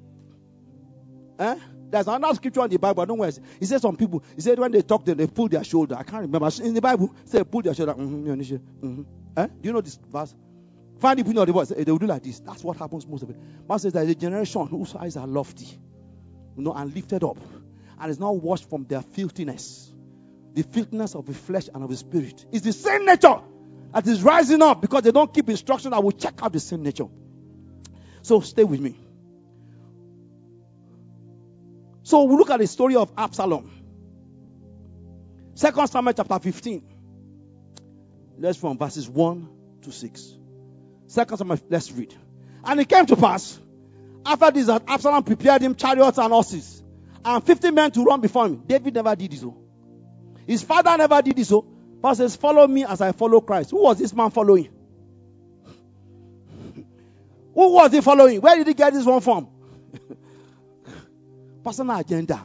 There's another scripture in the Bible. I don't know where it says some people. He said when they talk, they pull their shoulder. I can't remember. In the Bible, it says pull their shoulder. Do you know this verse? Find the people of the voice. They will do like this. That's what happens most of it. Bible says there is a generation whose eyes are lofty, and lifted up, and is not washed from their filthiness. The filthiness of the flesh and of the spirit. It's the same nature that is rising up because they don't keep instruction. I will check out the same nature. So stay with me. So we look at the story of Absalom. 2 Samuel chapter 15. Let's from verses 1 to 6. 2 Samuel, let's read. And it came to pass, after this, that Absalom prepared him chariots and horses, and 50 men to run before him. David never did this. His father never did this. Paul says, follow me as I follow Christ. Who was this man following? Who was he following? Where did he get this one from? Personal agenda.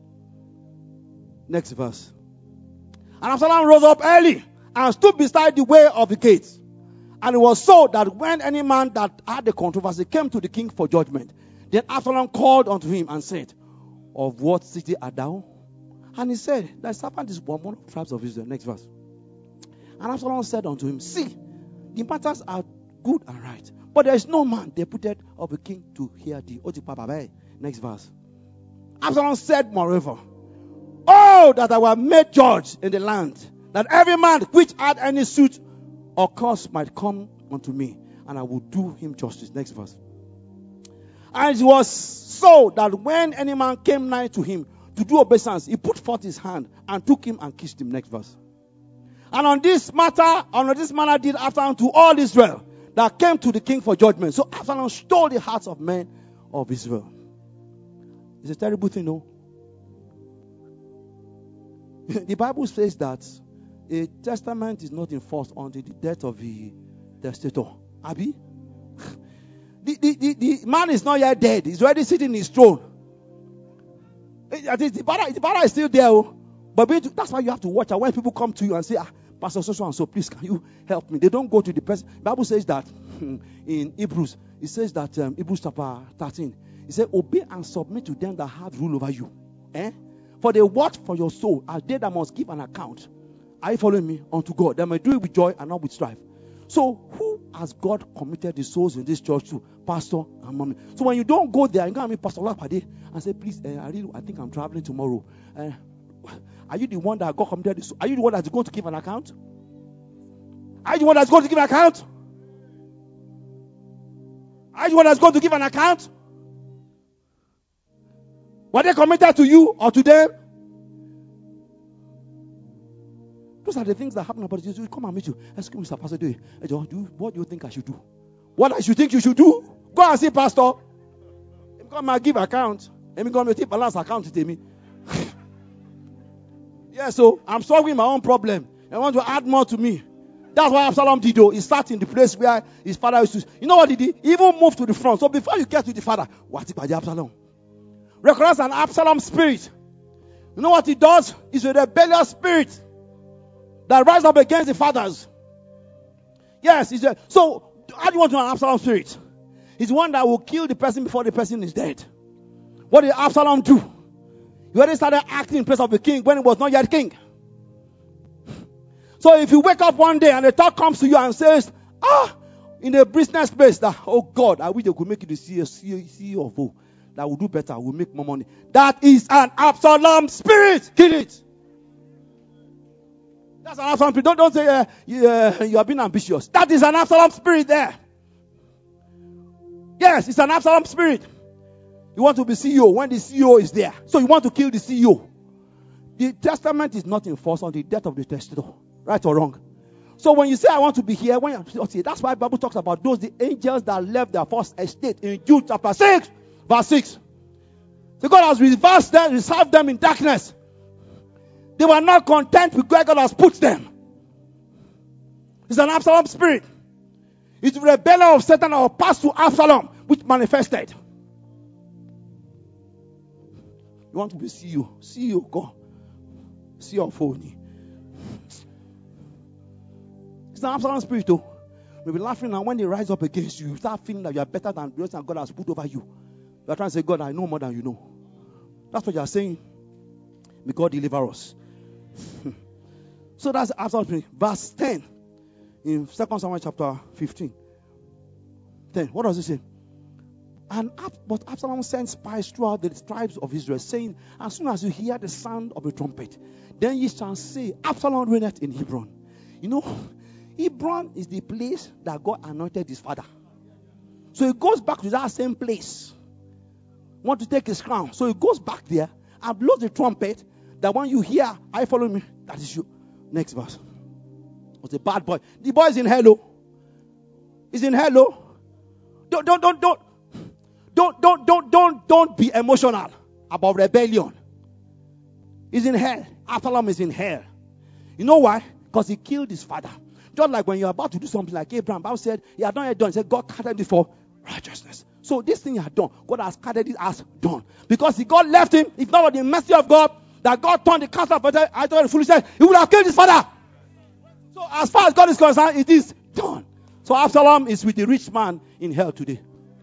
Next verse. And Absalom rose up early and stood beside the way of the gates. And it was so that when any man that had the controversy came to the king for judgment, then Absalom called unto him and said, of what city art thou? And he said, thy servant is one of the tribes of Israel. Next verse. And Absalom said unto him, see, the matters are good and right, but there is no man deputed of a king to hear thee. Next verse. Absalom said, moreover, oh, that I were made judge in the land, that every man which had any suit or cause might come unto me, and I will do him justice. Next verse. And it was so that when any man came nigh to him to do obeisance, he put forth his hand and took him and kissed him. Next verse. And on this manner did Absalom to all Israel that came to the king for judgment. So Absalom stole the hearts of men of Israel. It's a terrible thing, no? The Bible says that a testament is not enforced until the death of the testator. Abi? The man is not yet dead. He's already sitting in his throne. The father is still there. But that's why you have to watch out when people come to you and say, Pastor so and so, please can you help me? They don't go to the person. The Bible says that in Hebrews. It says that Hebrews chapter 13. It says, obey and submit to them that have rule over you. For they watch for your soul as they that must give an account. Are you following me? Unto God. They may do it with joy and not with strife. So who has God committed the souls in this church to? Pastor and mommy. So when you don't go there and go and meet Pastor Olapade and say, please, I think I'm traveling tomorrow. Are you the one that God committed this? Are you the one that's going to give an account? Are you the one that's going to give an account? Are you the one that's going to give an account? Were they committed to you or to them? Those are the things that happen about Jesus. We come and meet you. Excuse me, Mr. Pastor. What do you think I should do? What I should think you should do? Go and see Pastor. If come and give account. Let me go and take balance account with me. Yeah, so I'm solving my own problem. I want to add more to me. That's why Absalom did. He sat in the place where his father used to. You know what he did? He even moved to the front. So before you get to the father, what is Absalom? Recognize an Absalom spirit. You know what he does? It's a rebellious spirit that rises up against the fathers. Yes, so how do you want to know an Absalom spirit? He's one that will kill the person before the person is dead. What did Absalom do? He already started acting in place of the king when he was not yet king. So if you wake up one day and a thought comes to you and says, in the business space, that, oh God, I wish they could make you the CEO of O. That will do better, will make more money. That is an Absalom spirit. Kill it. That's an Absalom spirit. Don't say you are being ambitious. That is an Absalom spirit there. Yes, it's an Absalom spirit. You want to be CEO when the CEO is there. So you want to kill the CEO. The testament is not enforced on the death of the testator. Right or wrong? So when you say, I want to be here, that's why the Bible talks about the angels that left their first estate in Jude chapter 6, verse 6. So God has reserved them in darkness. They were not content with where God has put them. It's an Absalom spirit. It's the rebellion of Satan that was passed to Absalom, which manifested. You want to be CEO, God. CEO of phony. It's an Absalom spirit, though. You'll be laughing, and when they rise up against you, you start feeling that you are better than the rest that God has put over you. You are trying to say, God, I know more than you know. That's what you are saying. May God deliver us. So that's Absalom spirit. Verse 10 in 2 Samuel chapter 15. 10. What does it say? But Absalom sent spies throughout the tribes of Israel, saying, as soon as you hear the sound of a trumpet, then ye shall say, Absalom reigneth in Hebron. You know, Hebron is the place that God anointed his father. So it goes back to that same place. want to take his crown. So he goes back there and blows the trumpet. That when you hear, I follow me, that is you. Next verse. Was a bad boy. The boy is in hell. Oh. He's in hell. Oh. Don't be emotional about rebellion. He's in hell. Absalom is in hell. You know why? Because he killed his father. Just like when you're about to do something like Abraham, Bible said he had not yet done. He said God counted it for righteousness. So this thing he had done, God has counted it as done. Because if God left him, if not for the mercy of God, that God turned the counsel of I thought the foolishness, he would have killed his father. So as far as God is concerned, it is done. So Absalom is with the rich man in hell today.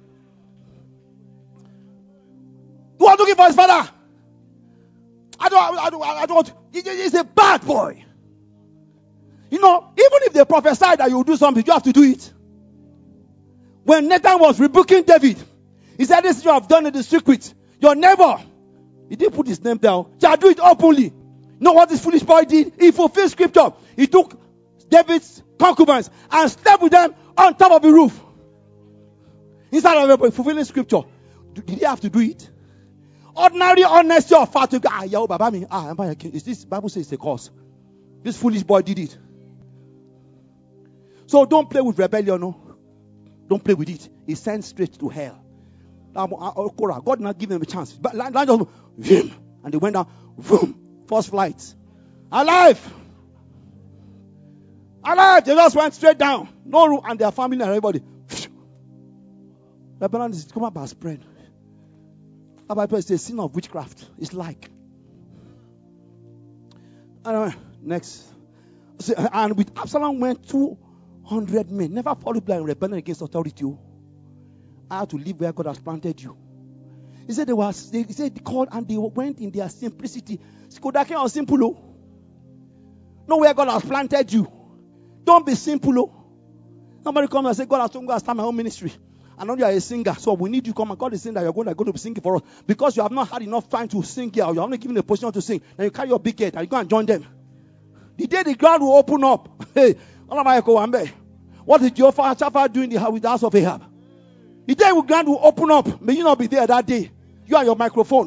Who was looking for his father? I don't want. He's a bad boy. You know, even if they prophesy that you will do something, you have to do it. When Nathan was rebuking David, he said, this you have done in the secret. Your neighbor, he didn't put his name down. Shall do it openly. You know what this foolish boy did? He fulfilled scripture. He took David's concubines and slept with them on top of the roof. Instead of fulfilling scripture. Did he have to do it? Ordinary honesty of fact. Is this Bible says it's a cause. This foolish boy did it. So don't play with rebellion, no. Don't play with it. He sent straight to hell. God not give them a chance. But and they went down. First flight. Alive. They just went straight down. No room, and their family and everybody. Rebellion is come up as spread. It's a sin of witchcraft. It's like. Next. And with Absalom went 200 men. Never follow blind rebellion against authority. I had to live where God has planted you. He said they called and they went in their simplicity. Skodake or simple. Know where God has planted you. Don't be simple. Somebody come and say, God has told me to start my own ministry. I know you are a singer, so we need you to come and God is saying that you're going to be singing for us. Because you have not had enough time to sing here, or you're only given a position to sing. Then you carry your big head and you go and join them. The day the ground will open up. Hey, what did Jehoshaphat do with the house of Ahab? The day the ground will open up. May you not be there that day. You and your microphone.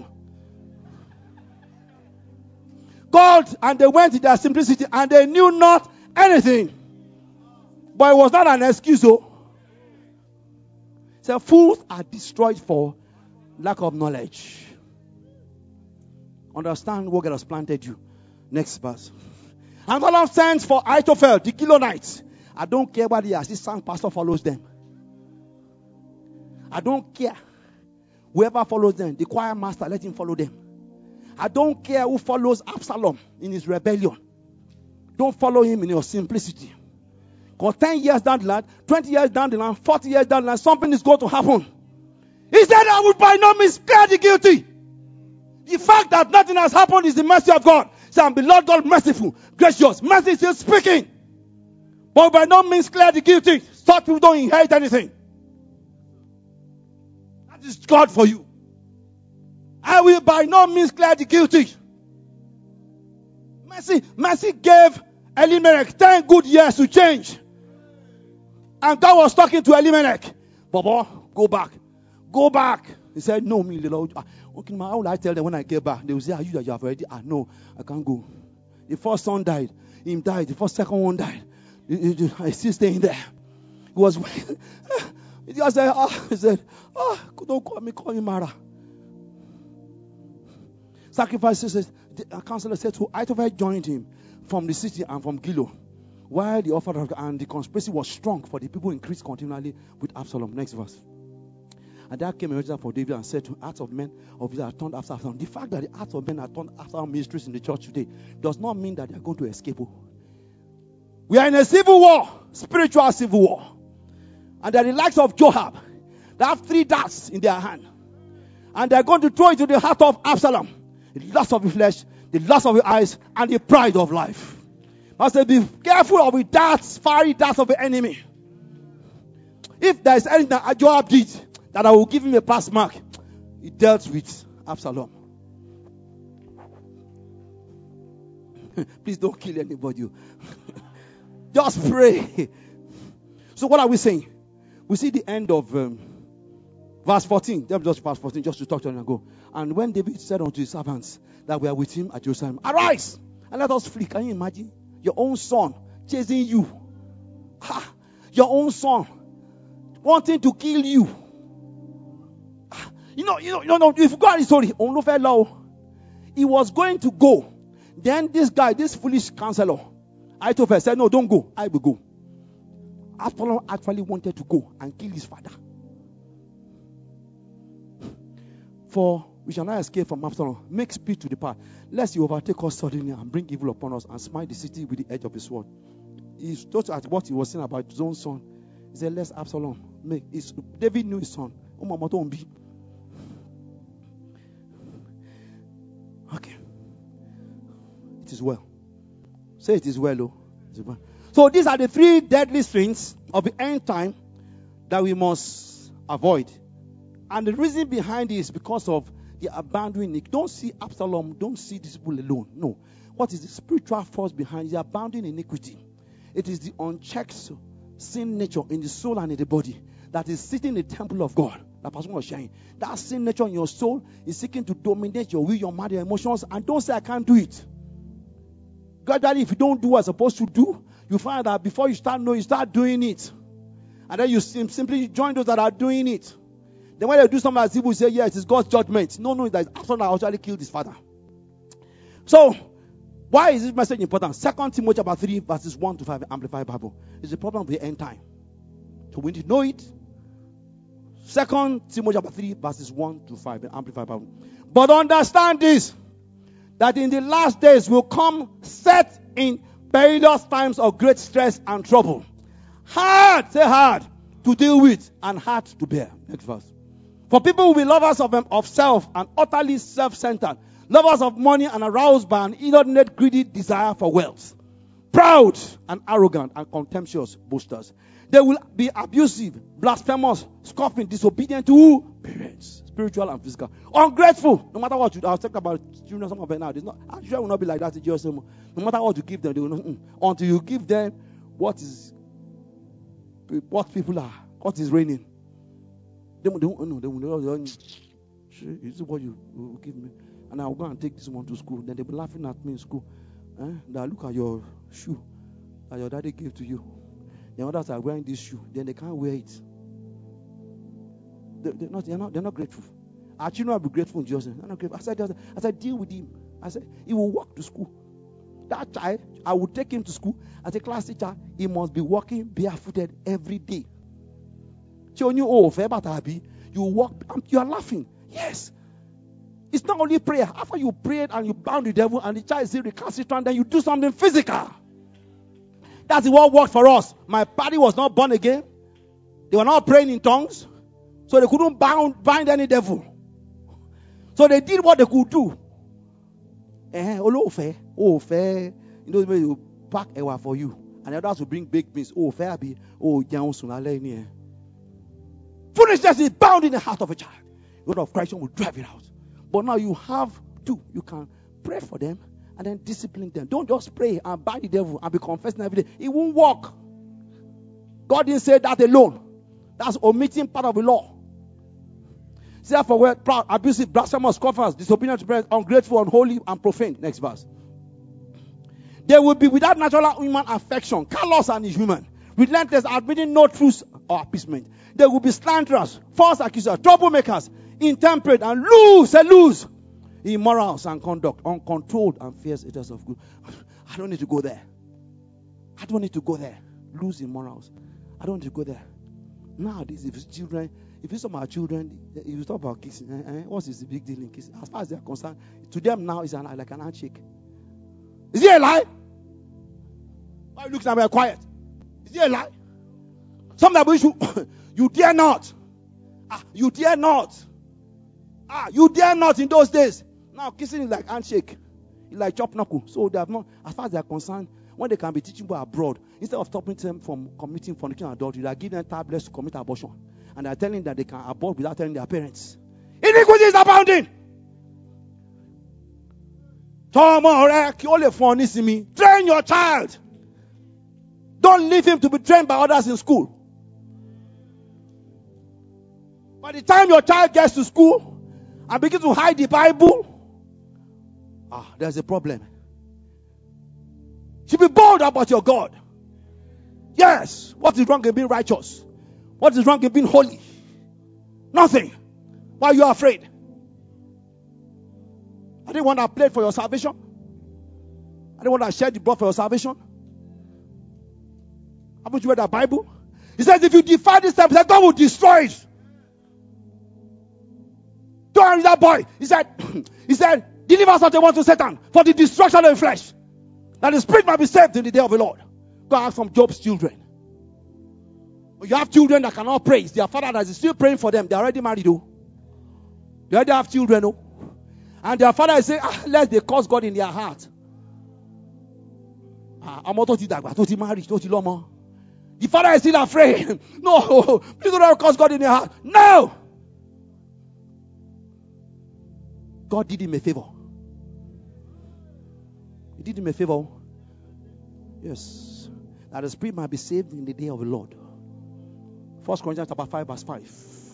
God, and they went in their simplicity and they knew not anything. But it was not an excuse. So fools are destroyed for lack of knowledge. Understand what God has planted you. Next verse. And God sends for Ahithophel, the Gilonites. I don't care what the assistant pastor follows them. I don't care. Whoever follows them, the choir master, let him follow them. I don't care who follows Absalom in his rebellion. Don't follow him in your simplicity. Because 10 years down the line, 20 years down the line, 40 years down the line, something is going to happen. He said, I would by no means clear the guilty. The fact that nothing has happened is the mercy of God. So I'm the Lord God merciful, gracious. Mercy is still speaking. But by no means clear the guilty. Such people don't inherit anything. That is God for you. I will by no means clear the guilty. Mercy gave Elimelech 10 good years to change. And God was talking to Elimelech. Baba, go back. Go back. He said, no, me, the Lord. Okay, how will I tell them when I get back? They will say, are you that you have already? No, I can't go. The first son died. Him died. The second one died. I still staying there. He was he just said, don't call me Mara. Sacrifices. The counselor said to Ahithophel joined him from the city and from Gilo. While the offer and the conspiracy was strong, for the people increased continually with Absalom. Next verse. And there came a messenger for David and said to hearts of men of Israel turned after Absalom. The fact that the hearts of men are turned after ministries in the church today does not mean that they are going to escape. We are in a civil war, spiritual civil war. And there are the likes of Joab. They have 3 darts in their hand. And they are going to throw it to the heart of Absalom. The lust of the flesh, the lust of the eyes, and the pride of life. I say, be careful of the darts, fiery darts of the enemy. If there is anything that Joab did, that I will give him a pass mark, he dealt with Absalom. Please don't kill anybody. Just pray. So what are we saying? We see the end of Verse 14. Just verse 14, just to talk to him and go. And when David said unto his servants that we are with him at Jerusalem, arise and let us flee. Can you imagine? Your own son chasing you. Your own son wanting to kill you. You know, if you go at the story, he was going to go. Then this guy, this foolish counselor, Ahithophel said, no, don't go. I will go. Absalom actually wanted to go and kill his father. For we shall not escape from Absalom. Make speed to depart, lest he overtake us suddenly and bring evil upon us and smite the city with the edge of his sword. He thought at what he was saying about his own son. He said, lest Absalom make his. David knew his son. Okay. It is well. Say it is well, oh. So these are the 3 deadly sins of the end time that we must avoid. And the reason behind it is because of the abandoning it. Don't see Absalom, don't see these people alone. No. What is the spiritual force behind it? The abandoning iniquity. It is the unchecked sin nature in the soul and in the body that is sitting in the temple of God. That person was sharing. That sin nature in your soul is seeking to dominate your will, your mind, your emotions. And don't say, I can't do it. Gradually, if you don't do what you're supposed to do, you find that before you start knowing, you start doing it. And then you simply join those that are doing it. Then when they do something, people say, yeah, it is God's judgment. No, that Absalom actually killed his father. So, why is this message important? 2 Timothy chapter 3, verses 1 to 5, Amplified Bible. It's the problem of the end time. So we need to know it. 2 Timothy chapter 3, verses 1 to 5, Amplified Bible. But understand this, that in the last days will come set in perilous times of great stress and trouble. Hard, say hard, to deal with and hard to bear. Next verse. For people will be lovers of self and utterly self-centered, lovers of money and aroused by an inordinate greedy desire for wealth, proud and arrogant and contemptuous boasters. They will be abusive, blasphemous, scoffing, disobedient to parents, spiritual and physical, ungrateful. No matter what you do, I was talking about children, some of them now. I'm sure it will not be like that in Jesus' name. No matter what you give them, they will not. Until you give them what people are, what is reigning. They will know. Is this what you will give me? And I'll go and take this one to school. Then they'll be laughing at me in school. Now look at your shoe that your daddy gave to you. The others are wearing this shoe. Then they can't wear it. They're not grateful. Our children will be grateful in Jesus' name. They're not grateful. I said, deal with him. I said, he will walk to school. That child, I will take him to school. As a class teacher, he must be walking barefooted every day. You walk, you are laughing. Yes. It's not only prayer. After you prayed and you bound the devil and the child is recalcitrant, then you do something physical. That's what worked for us. My party was not born again. They were not praying in tongues. So they couldn't bind any devil. So they did what they could do. Fair. You know, you pack ewa for you. And the others will bring baked beans. Foolishness is bound in the heart of a child. The word of Christ will drive it out. But now you have to. You can pray for them and then discipline them. Don't just pray and bind the devil and be confessing every day. It won't work. God didn't say that alone. That's omitting part of the law. Therefore, we're proud, abusive, blasphemous, scoffers, disobedient to parents, ungrateful, unholy, and profane. Next verse. They will be without natural human affection, callous and inhuman, relentless, admitting no truth or appeasement. They will be slanderers, false accusers, troublemakers, intemperate, and loose, immorals and conduct, uncontrolled and fierce haters of good. I don't need to go there. Loose immorals. I don't need to go there. Nowadays, if it's some of our children, if you talk about kissing, what is the big deal in kissing? As far as they are concerned, to them now it's like an handshake. Is it a lie? Why are you looking at me quiet? Is it a lie? Some of the you dare not. You dare not. You dare not in those days. Now kissing is like handshake. It's like chop knuckle. So they have not, as far as they are concerned, when they can be teaching about abroad, instead of stopping them from committing fornication and adultery, they are giving them tablets to commit abortion. And they are telling that they can abort without telling their parents. Iniquity is abounding. Train your child. Don't leave him to be trained by others in school. By the time your child gets to school and begins to hide the Bible, there's a problem. You should be bold about your God. Yes. What is wrong in being righteous? What is wrong in being holy? Nothing. Why are you afraid? I didn't want to play for your salvation. I didn't want to shed the blood for your salvation. Haven't you read the Bible? He says, if you defy this temple, God will destroy it. Don't worry that boy. He said, deliver us not the one to Satan for the destruction of the flesh, that the spirit might be saved in the day of the Lord. Go ask from Job's children. When you have children that cannot pray, it's their father that is still praying for them. They are already married, though. They already have children, though. And their father is saying, lest they curse God in their heart. The father is still afraid. No, please don't curse God in your heart. No! God did him a favor. He did him a favor. Yes. That the spirit might be saved in the day of the Lord. 1 Corinthians chapter 5 verse 5.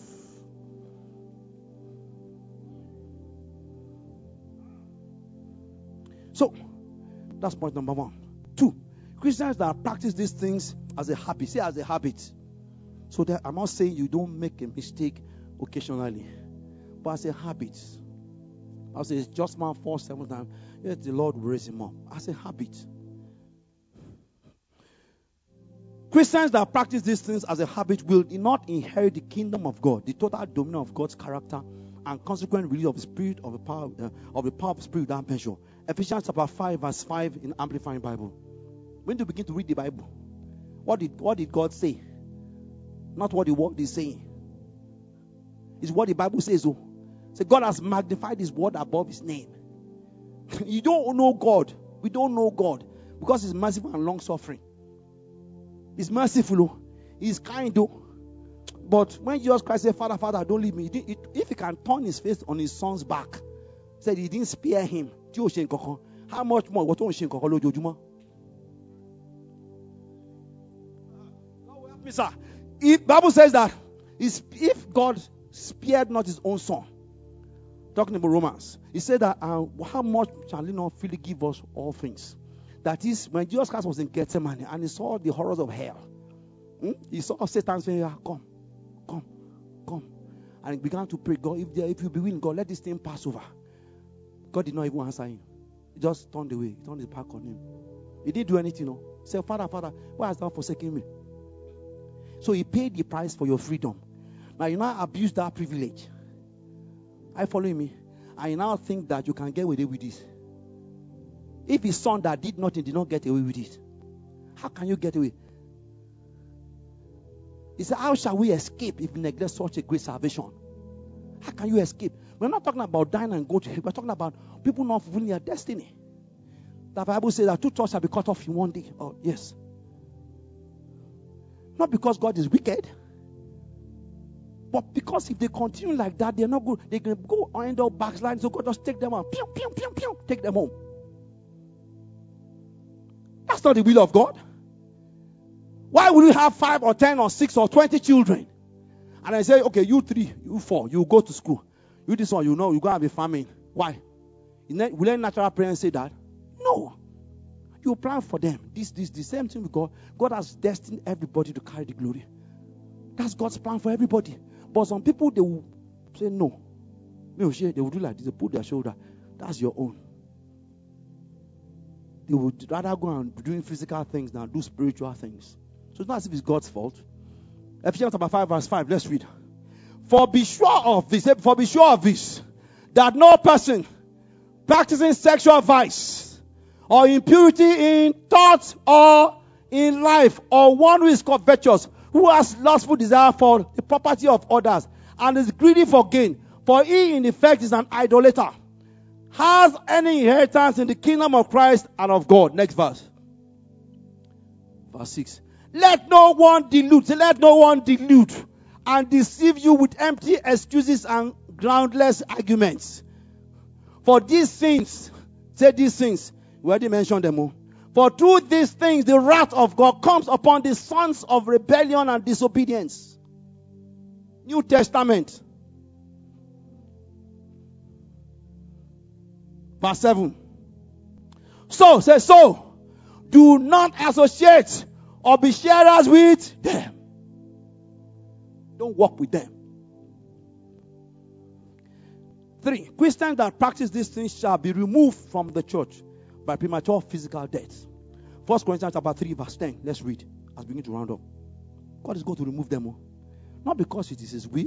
So, that's point number 1. 2, Christians that practice these things as a habit. Say as a habit. So that I'm not saying you don't make a mistake occasionally, but as a habit. I'll say it's just man 4-7 times. Yet the Lord will raise him up. As a habit. Christians that practice these things as a habit will not inherit the kingdom of God, the total dominion of God's character, and consequent release of the spirit of the power of the spirit without measure. Ephesians chapter 5 verse 5 in Amplifying Bible. When you begin to read the Bible, what did God say? Not what the word is saying. It's what the Bible says. So God has magnified his word above his name. You don't know God. We don't know God because he's merciful and long suffering. He's merciful. He's kind though. But when Jesus Christ said, Father, Father, don't leave me. If he can turn his face on his son's back, said he didn't spare him. How much more? What the Bible says that if God spared not his own son, talking about Romans, he said that how much shall he not freely give us all things? That is, when Jesus Christ was in Gethsemane and he saw the horrors of hell, he saw Satan saying, come. And he began to pray, God, if you be willing, God, let this thing pass over. God did not even answer him. He just turned away. He turned his back on him. He didn't do anything. No. He said, Father, why hast thou forsaken me? So he paid the price for your freedom. Now you now abuse that privilege. Are you following me? And you now think that you can get away with this. If his son that did nothing did not get away with it, how can you get away? He said, how shall we escape if we neglect such a great salvation? How can you escape? We're not talking about dying and go to hell. We're talking about people not fulfilling their destiny. The Bible says that 2 thoughts shall be cut off in one day. Oh, yes. Not because God is wicked, but because if they continue like that, they're not good. They can go and end up backsliding. So God just take them out. Pew, pew, pew, pew, take them home. That's not the will of God. Why would you have 5 or 10 or 6 or 20 children? And I say, okay, you 3, you 4, you go to school. You this one, you know, you're going to be farming. Why? Will any natural parents say that? No. You plan for them. This, the same thing with God. God has destined everybody to carry the glory. That's God's plan for everybody. But some people, they will say no. They will do like this. They put their shoulder. That's your own. They would rather go and doing physical things than do spiritual things. So it's not as if it's God's fault. Ephesians chapter 5 verse 5. Let's read. For be sure of this, that no person practicing sexual vice or impurity in thought or in life, or one who is covetous, who has lustful desire for the property of others and is greedy for gain, for he in effect is an idolater, has any inheritance in the kingdom of Christ and of God. Next verse. Verse 6. Let no one delude and deceive you with empty excuses and groundless arguments. For these things, we already mentioned them all. For through these things, the wrath of God comes upon the sons of rebellion and disobedience. New Testament. Verse 7. So, do not associate or be sharers with them. Don't walk with them. 3. Christians that practice these things shall be removed from the church by premature physical death. 1 Corinthians chapter 3 verse 10. Let's read as we begin to round up. God is going to remove them all. Not because it is His will.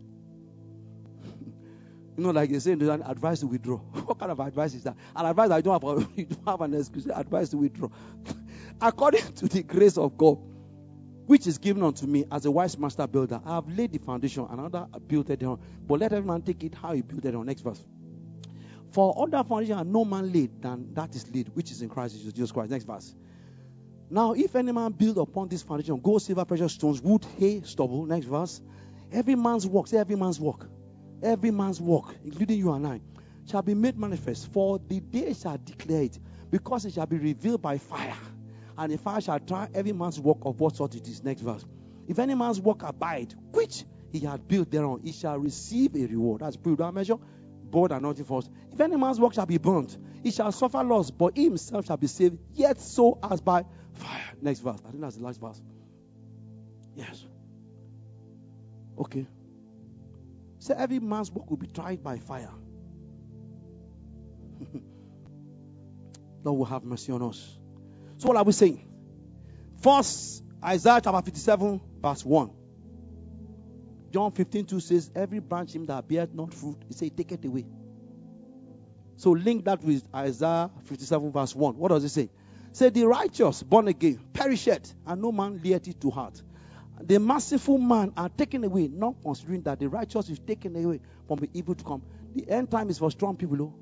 Like they say, there's an advice to withdraw. What kind of advice is that? An advice that you don't have an excuse. Advice to withdraw. According to the grace of God, which is given unto me as a wise master builder, I have laid the foundation, another built it on. But let every man take it how he built it on. Next verse. For other foundation no man laid than that is laid, which is in Christ Jesus Christ. Next verse. Now, if any man build upon this foundation, gold, silver, precious stones, wood, hay, stubble. Next verse. Every man's work, say every man's work. Every man's work, including you and I, shall be made manifest. For the day shall declare it, because it shall be revealed by fire. And the fire shall try every man's work of what sort it is. Next verse. If any man's work abide, which he had built thereon, he shall receive a reward. That's proved that measure. Board and nothing false. If any man's work shall be burnt, he shall suffer loss, but he himself shall be saved, yet so as by fire. Next verse. I think that's the last verse. Yes. Okay. So every man's work will be tried by fire. Lord will have mercy on us. So what are we saying? First, Isaiah chapter 57 verse 1. John 15:2 says, every branch in him that beareth not fruit, he said, take it away. So link that with Isaiah 57 verse 1. What does it say? Say, the righteous born again perisheth, and no man layeth it to heart. The merciful man are taken away, not considering that the righteous is taken away from the evil to come. The end time is for strong people.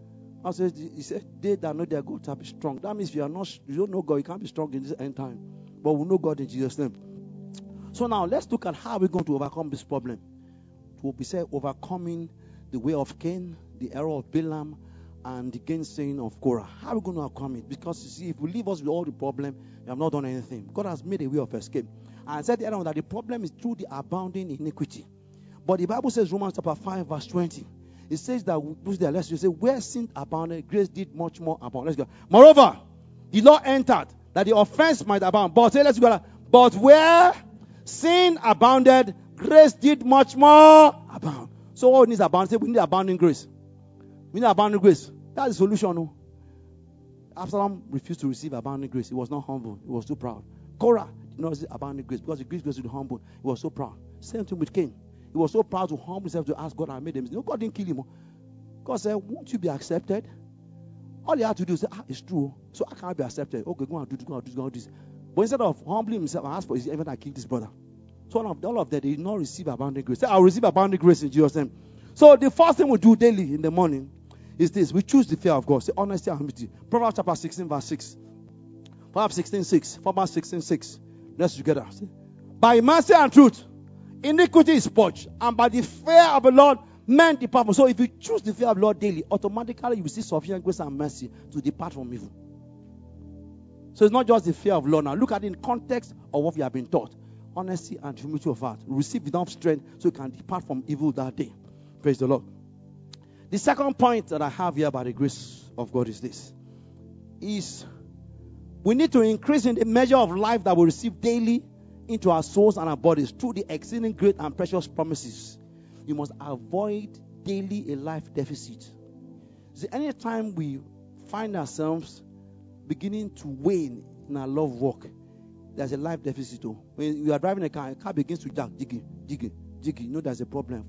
He said, they that know their God shall be strong. That means if you don't know God, you can't be strong in this end time. But we know God in Jesus' name. So now let's look at how we're going to overcome this problem. It will be said overcoming the way of Cain, the error of Balaam, and the gainsaying of Korah. How are we going to overcome it? Because you see, if we leave us with all the problem, we have not done anything. God has made a way of escape. And I said earlier that the problem is through the abounding iniquity. But the Bible says, Romans chapter 5 verse 20. It says that, let's just say, where sin abounded, grace did much more abound. Let's go. Moreover, the law entered that the offense might abound. But say, let's go. But where sin abounded, grace did much more abound. So what needs abound? Say, we need abounding grace. We need abounding grace. That's the solution. No? Absalom refused to receive abounding grace. He was not humble. He was too proud. Korah did not receive abounding grace because the grace was humble. He was so proud. Same thing with Cain. He was so proud to humble himself to ask God, I made him. You know, God didn't kill him. God said, won't you be accepted? All he had to do is say, it's true. So I can't be accepted. Okay, go and do this. But instead of humbling himself and ask for his even I killed this brother. So all of that, they did not receive abounding grace. Say, I'll receive abounding grace in Jesus' name. So the first thing we do daily in the morning is this. We choose the fear of God. Say honesty and humility. Proverbs chapter 16 verse 6. Proverbs 16:6. Proverbs 16:6. Let's together. See? By mercy and truth, iniquity is purged, and by the fear of the Lord, men depart from. So if you choose the fear of the Lord daily, automatically you will see sufficient grace and mercy to depart from evil. So it's not just the fear of the Lord now. Look at it in context of what you have been taught. Honesty and humility of heart. Receive enough strength so you can depart from evil that day. Praise the Lord. The second point that I have here by the grace of God is this. We need to increase in the measure of life that we receive daily into our souls and our bodies through the exceeding great and precious promises. You must avoid daily a life deficit. See, anytime we find ourselves beginning to wane in our love walk, there's a life deficit. When you are driving a car begins to jack, jiggy. You know there's a problem.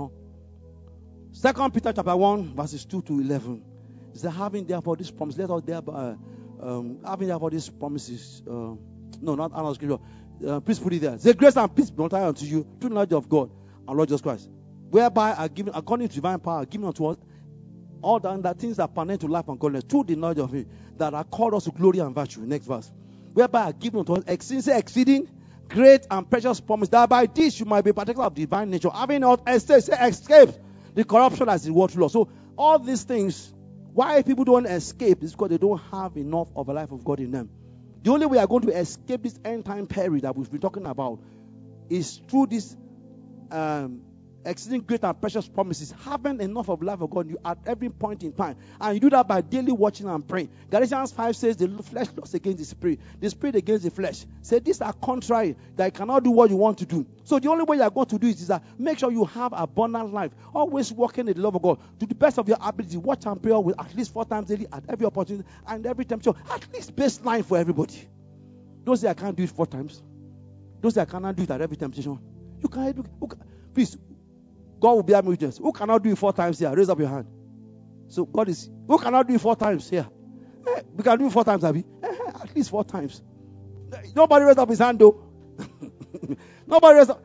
2 Peter chapter 1 verses 2 to 11. It says, having therefore this promise, let us thereby having therefore these promises. No, not another scripture. Please put it there. Say, grace and peace be multiplied unto you through the knowledge of God and Lord Jesus Christ, whereby are given according to divine power, given unto us all the things that pertain to life and godliness, through the knowledge of Him that are called us to glory and virtue. Next verse. Whereby are given unto us exceeding great and precious promise, that by this you might be partakers of divine nature, having not escaped the corruption as the world through law. So all these things, why people don't escape is because they don't have enough of a life of God in them. The only way we are going to escape this end time period that we've been talking about is through this exceeding great and precious promises, having enough of life of God you at every point in time. And you do that by daily watching and praying. Galatians 5 says the flesh lusts against the spirit against the flesh. Say these are contrary, that you cannot do what you want to do. So the only way you are going to do it is that make sure you have abundant life. Always walking in the love of God. To the best of your ability, watch and pray with at least 4 times daily at every opportunity and every temperature. At least baseline for everybody. Those that can't do it 4 times. Those that cannot do it at every temptation. You can please. God will be able to. Who cannot do it 4 times here? Raise up your hand. So God is. Who cannot do it 4 times here? We can do it 4 times, Abby. At least 4 times. Nobody raised up his hand though. Nobody raised up.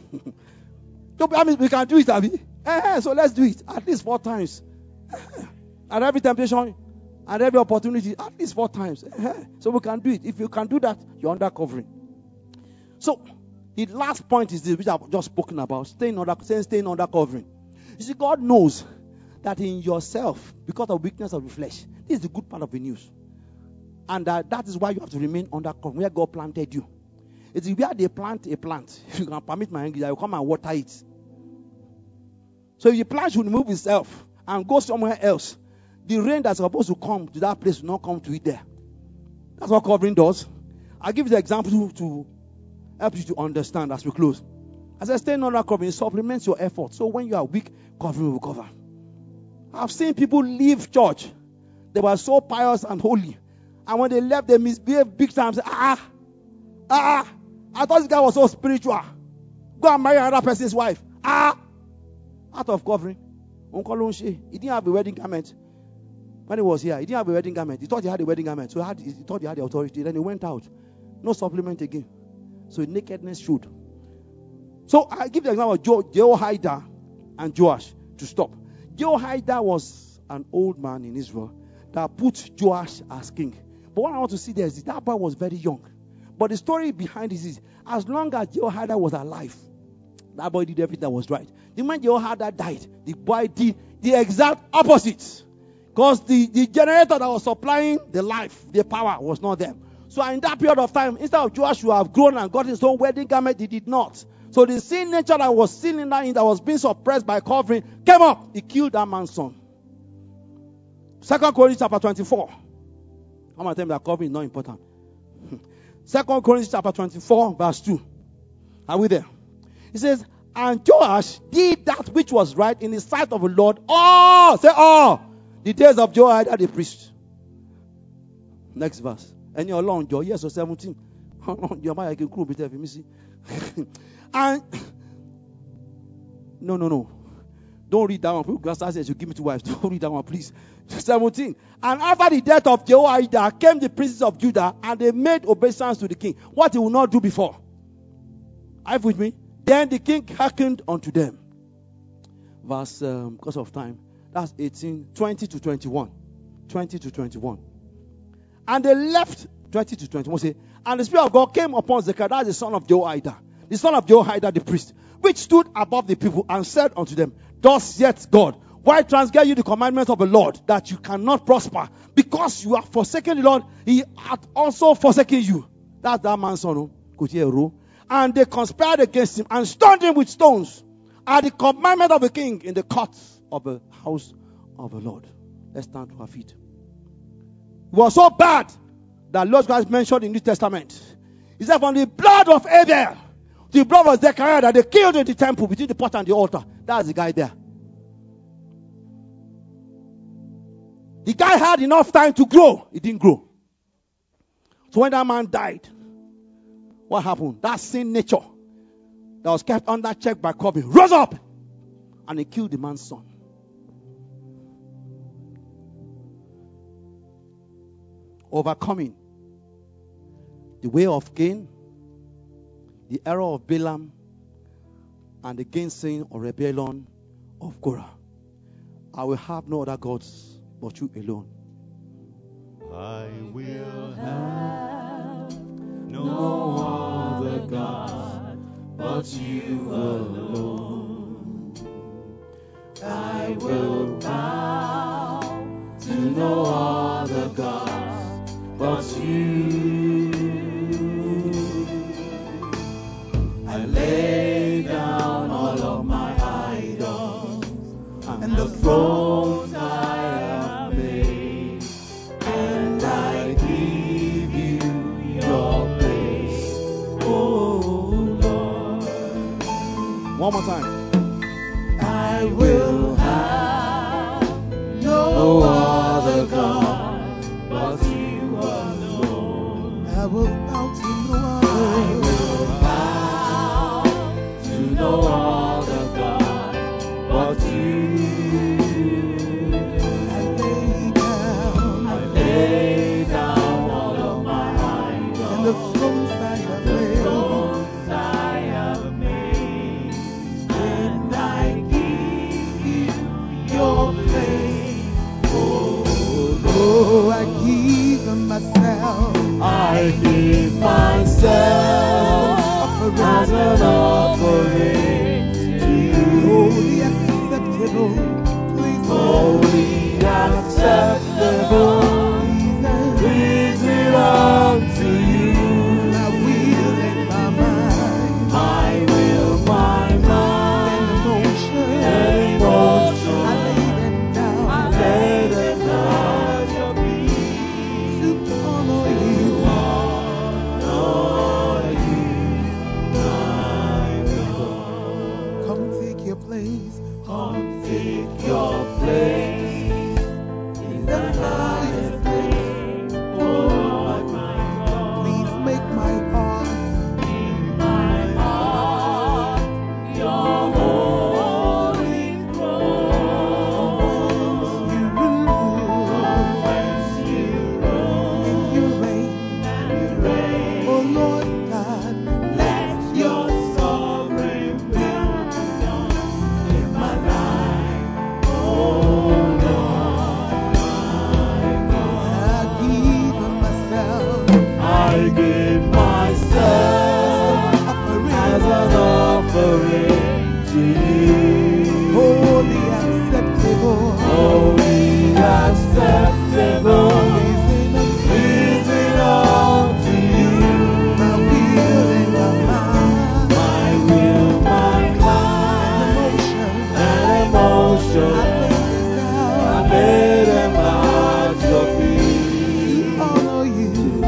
I mean, we can do it, Abby. So let's do it at least 4 times. At every temptation, at every opportunity, at least 4 times. So we can do it. If you can do that, you're under covering. So the last point is this, which I've just spoken about, staying under covering. You see, God knows that in yourself, because of weakness of the flesh, this is the good part of the news. And that is why you have to remain under covering, where God planted you. It's where they plant a plant. If you can permit my English, I will come and water it. So if the plant should remove itself and go somewhere else, the rain that's supposed to come to that place will not come to it there. That's what covering does. I'll give you the example to help you to understand as we close. As I stay under covering, it supplements your effort. So when you are weak, covering will cover. I've seen people leave church. They were so pious and holy. And when they left, they misbehaved big time. Say, I thought this guy was so spiritual. Go and marry another person's wife. Out of covering. He didn't have a wedding garment. When he was here, he didn't have a wedding garment. He thought he had a wedding garment. So he thought he had the authority. Then he went out. No supplement again. So nakedness showed. So I give the example of Jehoiada and Joash to stop. Jehoiada was an old man in Israel that put Joash as king. But what I want to see there is that boy was very young. But the story behind this is, as long as Jehoiada was alive, that boy did everything that was right. The moment Jehoiada died, the boy did the exact opposite. Because the generator that was supplying the life, the power, was not there. So in that period of time, instead of Joash to have grown and got his own wedding garment, he did not. So the sin nature that was still in that was being suppressed by covering came up. He killed that man's son. 2 Corinthians chapter 24. I'm going to tell you that covering is not important. 2 Corinthians chapter 24 verse 2. Are we there? He says, and Joash did that which was right in the sight of the Lord. The days of Jehoiada the priest. Next verse. And you're long, Joe. Yes, or 17. Your mind, I can crew bit of me see. And no. Don't read that one. Put glasses as you give me 2 wives. Don't read that one, please. 17. And after the death of Jehoiada came the princes of Judah, and they made obeisance to the king. What he would not do before. Are you with me? Then the king hearkened unto them. Verse, because of time, that's 20 to 21. 20 to 21. And they left 20 to 21. Say, and the Spirit of God came upon Zechariah, the son of Jehoiada, the son of Jehoiada the priest, which stood above the people, and said unto them, thus saith God, why transgress you the commandments of the Lord, that you cannot prosper? Because you have forsaken the Lord, he hath also forsaken you. That's that man's son. And they conspired against him, and stoned him with stones, at the commandment of the king, in the courts of the house of the Lord. Let's stand to our feet. It was so bad that Lord Christ mentioned in the New Testament. He said, from the blood of Abel to the blood of Zechariah that they killed in the temple between the pot and the altar. That's the guy there. The guy had enough time to grow. He didn't grow. So when that man died, what happened? That sin nature that was kept under check by covering rose up, and he killed the man's son. Overcoming the way of Cain, the error of Balaam, and the gainsaying or rebellion of Korah. I will have no other gods but you alone. I will have no other God but you alone. I will bow to no other God but you. I lay down all One more time. I will have no other God but you alone. I will bow to no other God but you. I lay down all of my idols and the thrones I have made. thrones I have made, and I give you your place. Oh, I give myself. I give myself as an offering to you. Holy acceptable. Please, Holy acceptable is it unto you. my will and my mind. My will, my mind, And emotion. and emotion. I lay them down. Lay them at your feet. To honor you. Honor you, my God. Come take your place. Come take your place in the highest place, oh Lord my God. Please make my heart In my heart, your holy throne. you rule. From whence you rule You reign. and reign. Oh Lord God. Let your sovereign will be done in my life, oh Lord, my God. I give myself. I give myself as an offering to you. Holy acceptable. Holy acceptable is it unto you. My will and my mind. My will, my mind, And and emotion. emotion. I lay Lay them down. them at your feet. To honor you.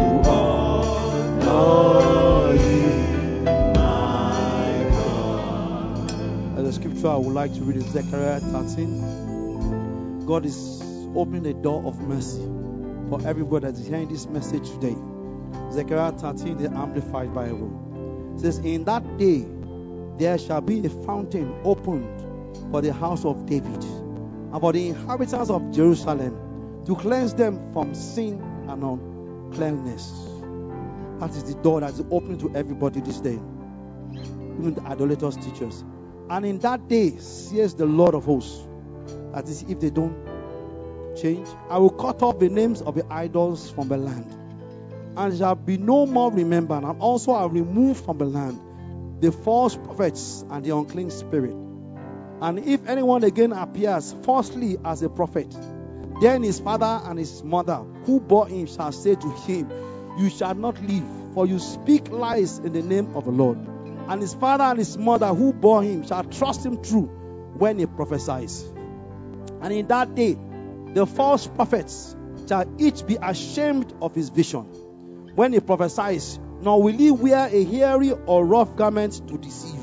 Honor you, my God. As a scripture I would like to read is Zechariah 13. God is opening a door of mercy for everybody that is hearing this message today. Zechariah 13, the Amplified Bible. It says, in that day there shall be a fountain opened for the house of David and for the inhabitants of Jerusalem to cleanse them from sin and uncleanness. That is the door that is open to everybody this day, even the idolaters teachers. And in that day, says the Lord of hosts, that is, if they don't change, I will cut off the names of the idols from the land, and shall be no more remembered. And also I will remove from the land the false prophets and the unclean spirit. And if anyone again appears falsely as a prophet, then his father and his mother who bore him shall say to him, you shall not live, for you speak lies in the name of the Lord. And his father and his mother who bore him shall trust him true when he prophesies. And in that day, the false prophets shall each be ashamed of his vision when he prophesies, nor will he wear a hairy or rough garment to deceive.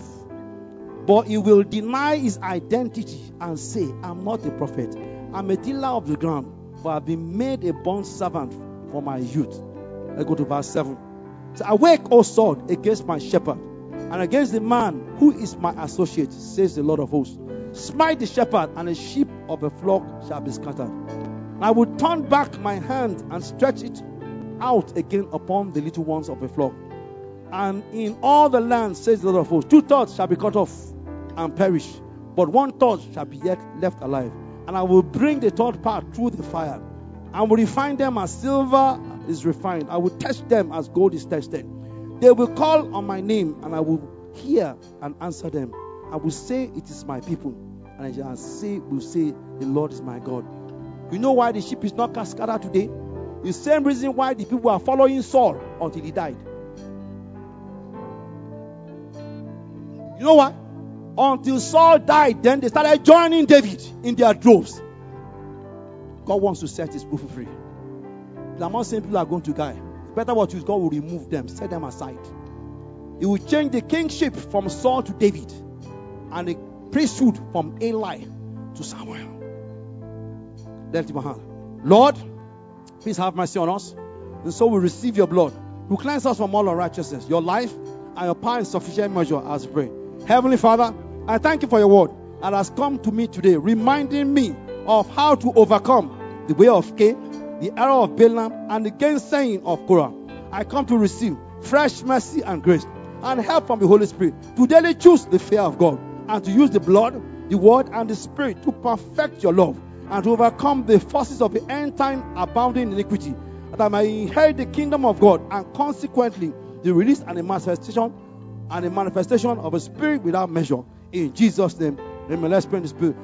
But he will deny his identity and say, I'm not a prophet. I'm a dealer of the ground, for I've been made a bond servant for my youth. Let's go to verse 7. So, awake, O sword, against my shepherd, and against the man who is my associate, says the Lord of hosts. Smite the shepherd, and the sheep of the flock shall be scattered. And I will turn back my hand and stretch it out again upon the little ones of the flock. And in all the land, says the Lord of hosts, 2/3 shall be cut off and perish, but 1/3 shall be yet left alive. And I will bring the third part through the fire, and will refine them as silver is refined. I will test them as gold is tested. They will call on my name, and I will hear and answer them. I will say, it is my people, and I will say, the Lord is my God. You know why the sheep is not scattered today? The same reason why the people are following Saul until he died. You know why? Until Saul died, then they started joining David in their droves. God wants to set his people free. I'm not saying people are going to die. Better what God will remove them, set them aside. He will change the kingship from Saul to David. and the priesthood from Eli to Samuel. Let's lift our hand. Lord, please have mercy on us. And so we receive your blood. You cleanse us from all unrighteousness. Your life and your power in sufficient measure as we pray. Heavenly Father, I thank you for your word that has come to me today, reminding me of how to overcome the way of Cain, the error of Balaam, and the gainsaying of Korah. I come to receive fresh mercy and grace and help from the Holy Spirit to daily choose the fear of God and to use the blood, the word, and the spirit to perfect your love and to overcome the forces of the end time abounding in iniquity, that I may inherit the kingdom of God and consequently the release and the manifestation of a spirit without measure. In Jesus' name, amen. Let's pray in the spirit.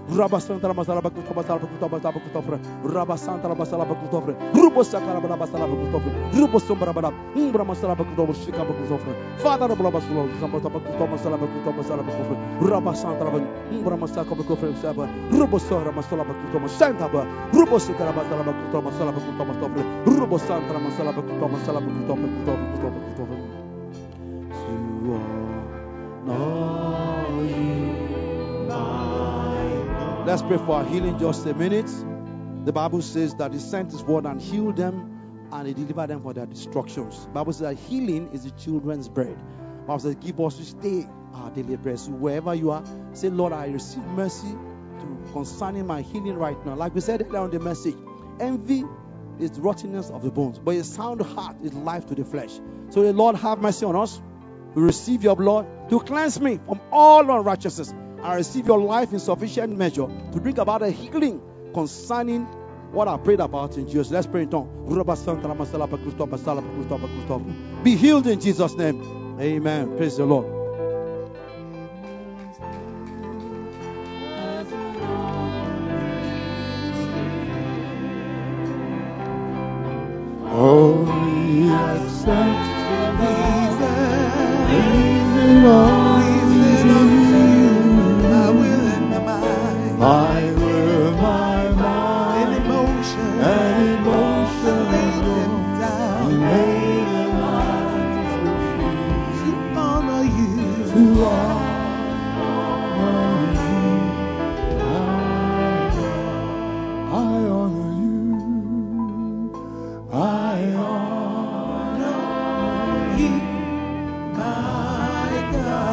Let's pray for our healing just a minute. The Bible says that He sent His word and healed them and He delivered them for their destructions. The Bible says that healing is the children's bread. The Bible says, give us this day our daily bread. So wherever you are, say, Lord, I receive mercy concerning my healing right now. Like we said earlier on the message, envy is the rottenness of the bones, but a sound heart is life to the flesh. So the Lord have mercy on us. We receive your blood to cleanse me from all unrighteousness. I receive your life in sufficient measure to bring about a healing concerning what I prayed about in Jesus. Let's pray in tongues. Be healed in Jesus' name. Amen. Praise the Lord. Oh, we accept pleasing on my will and my mind, my will, my mind, and emotion, and emotion, lay them down lay them to honor you. to honor you. I honor you. I honor You, my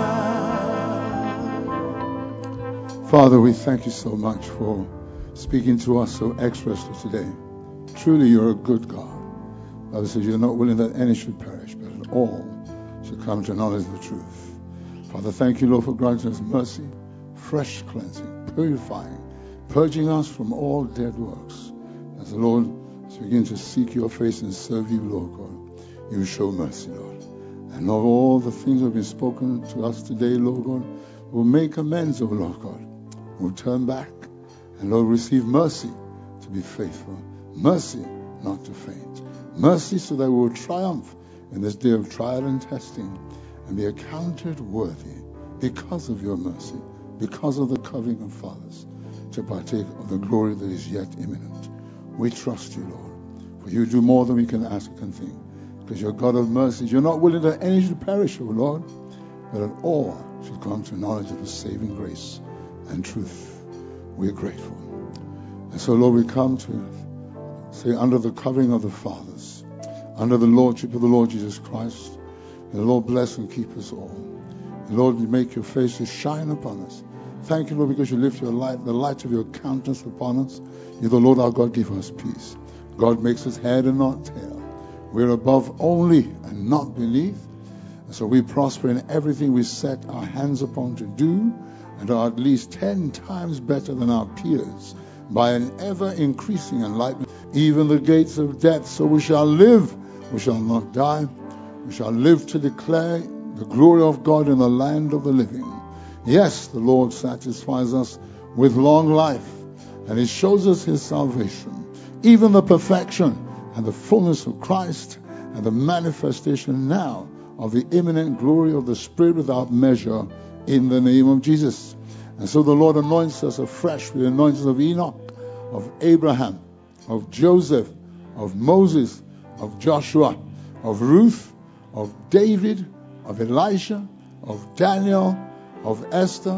God. Father, we thank you so much for speaking to us so expressly today. Truly, you're a good God. The Bible says you're not willing that any should perish, but that all should come to knowledge of the truth. Father, thank you, Lord, for granting us mercy, fresh cleansing, purifying, purging us from all dead works. As the Lord begin to seek your face and serve you, Lord God, you show mercy, Lord. And Lord, all the things that have been spoken to us today, Lord God, will make amends, oh Lord God. We'll turn back and, Lord, receive mercy to be faithful. Mercy not to faint. Mercy so that we will triumph in this day of trial and testing and be accounted worthy because of your mercy, because of the covering of fathers, to partake of the glory that is yet imminent. We trust you, Lord, for you do more than we can ask or can think, because you're God of mercy. You're not willing that any should perish, O Lord, but that all should come to knowledge of the saving grace and truth. We're grateful. And so, Lord, we come to say, under the covering of the fathers, under the lordship of the Lord Jesus Christ, and the Lord bless and keep us all. And Lord, you make your face to shine upon us. Thank you, Lord, because you lift your light, the light of your countenance upon us. You, the Lord our God, give us peace. God makes us head and not tail. We're above only and not beneath. And so we prosper in everything we set our hands upon to do, and are at least 10 times better than our peers by an ever-increasing enlightenment. Even the gates of death, so we shall live, we shall not die. We shall live to declare the glory of God in the land of the living. Yes, the Lord satisfies us with long life, and He shows us His salvation, even the perfection and the fullness of Christ, and the manifestation now of the imminent glory of the Spirit without measure in the name of Jesus. And so the Lord anoints us afresh with the anointings of Enoch, of Abraham, of Joseph, of Moses, of Joshua, of Ruth, of David, of Elisha, of Daniel, of Esther,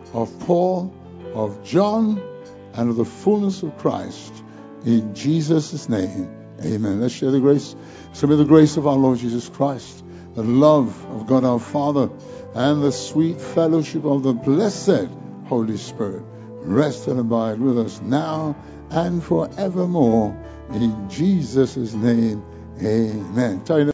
of Paul, of John, and of the fullness of Christ. In Jesus' name, amen. Let's share the grace. So may the grace of our Lord Jesus Christ, the love of God our Father, and the sweet fellowship of the blessed Holy Spirit rest and abide with us now and forevermore. In Jesus' name, amen.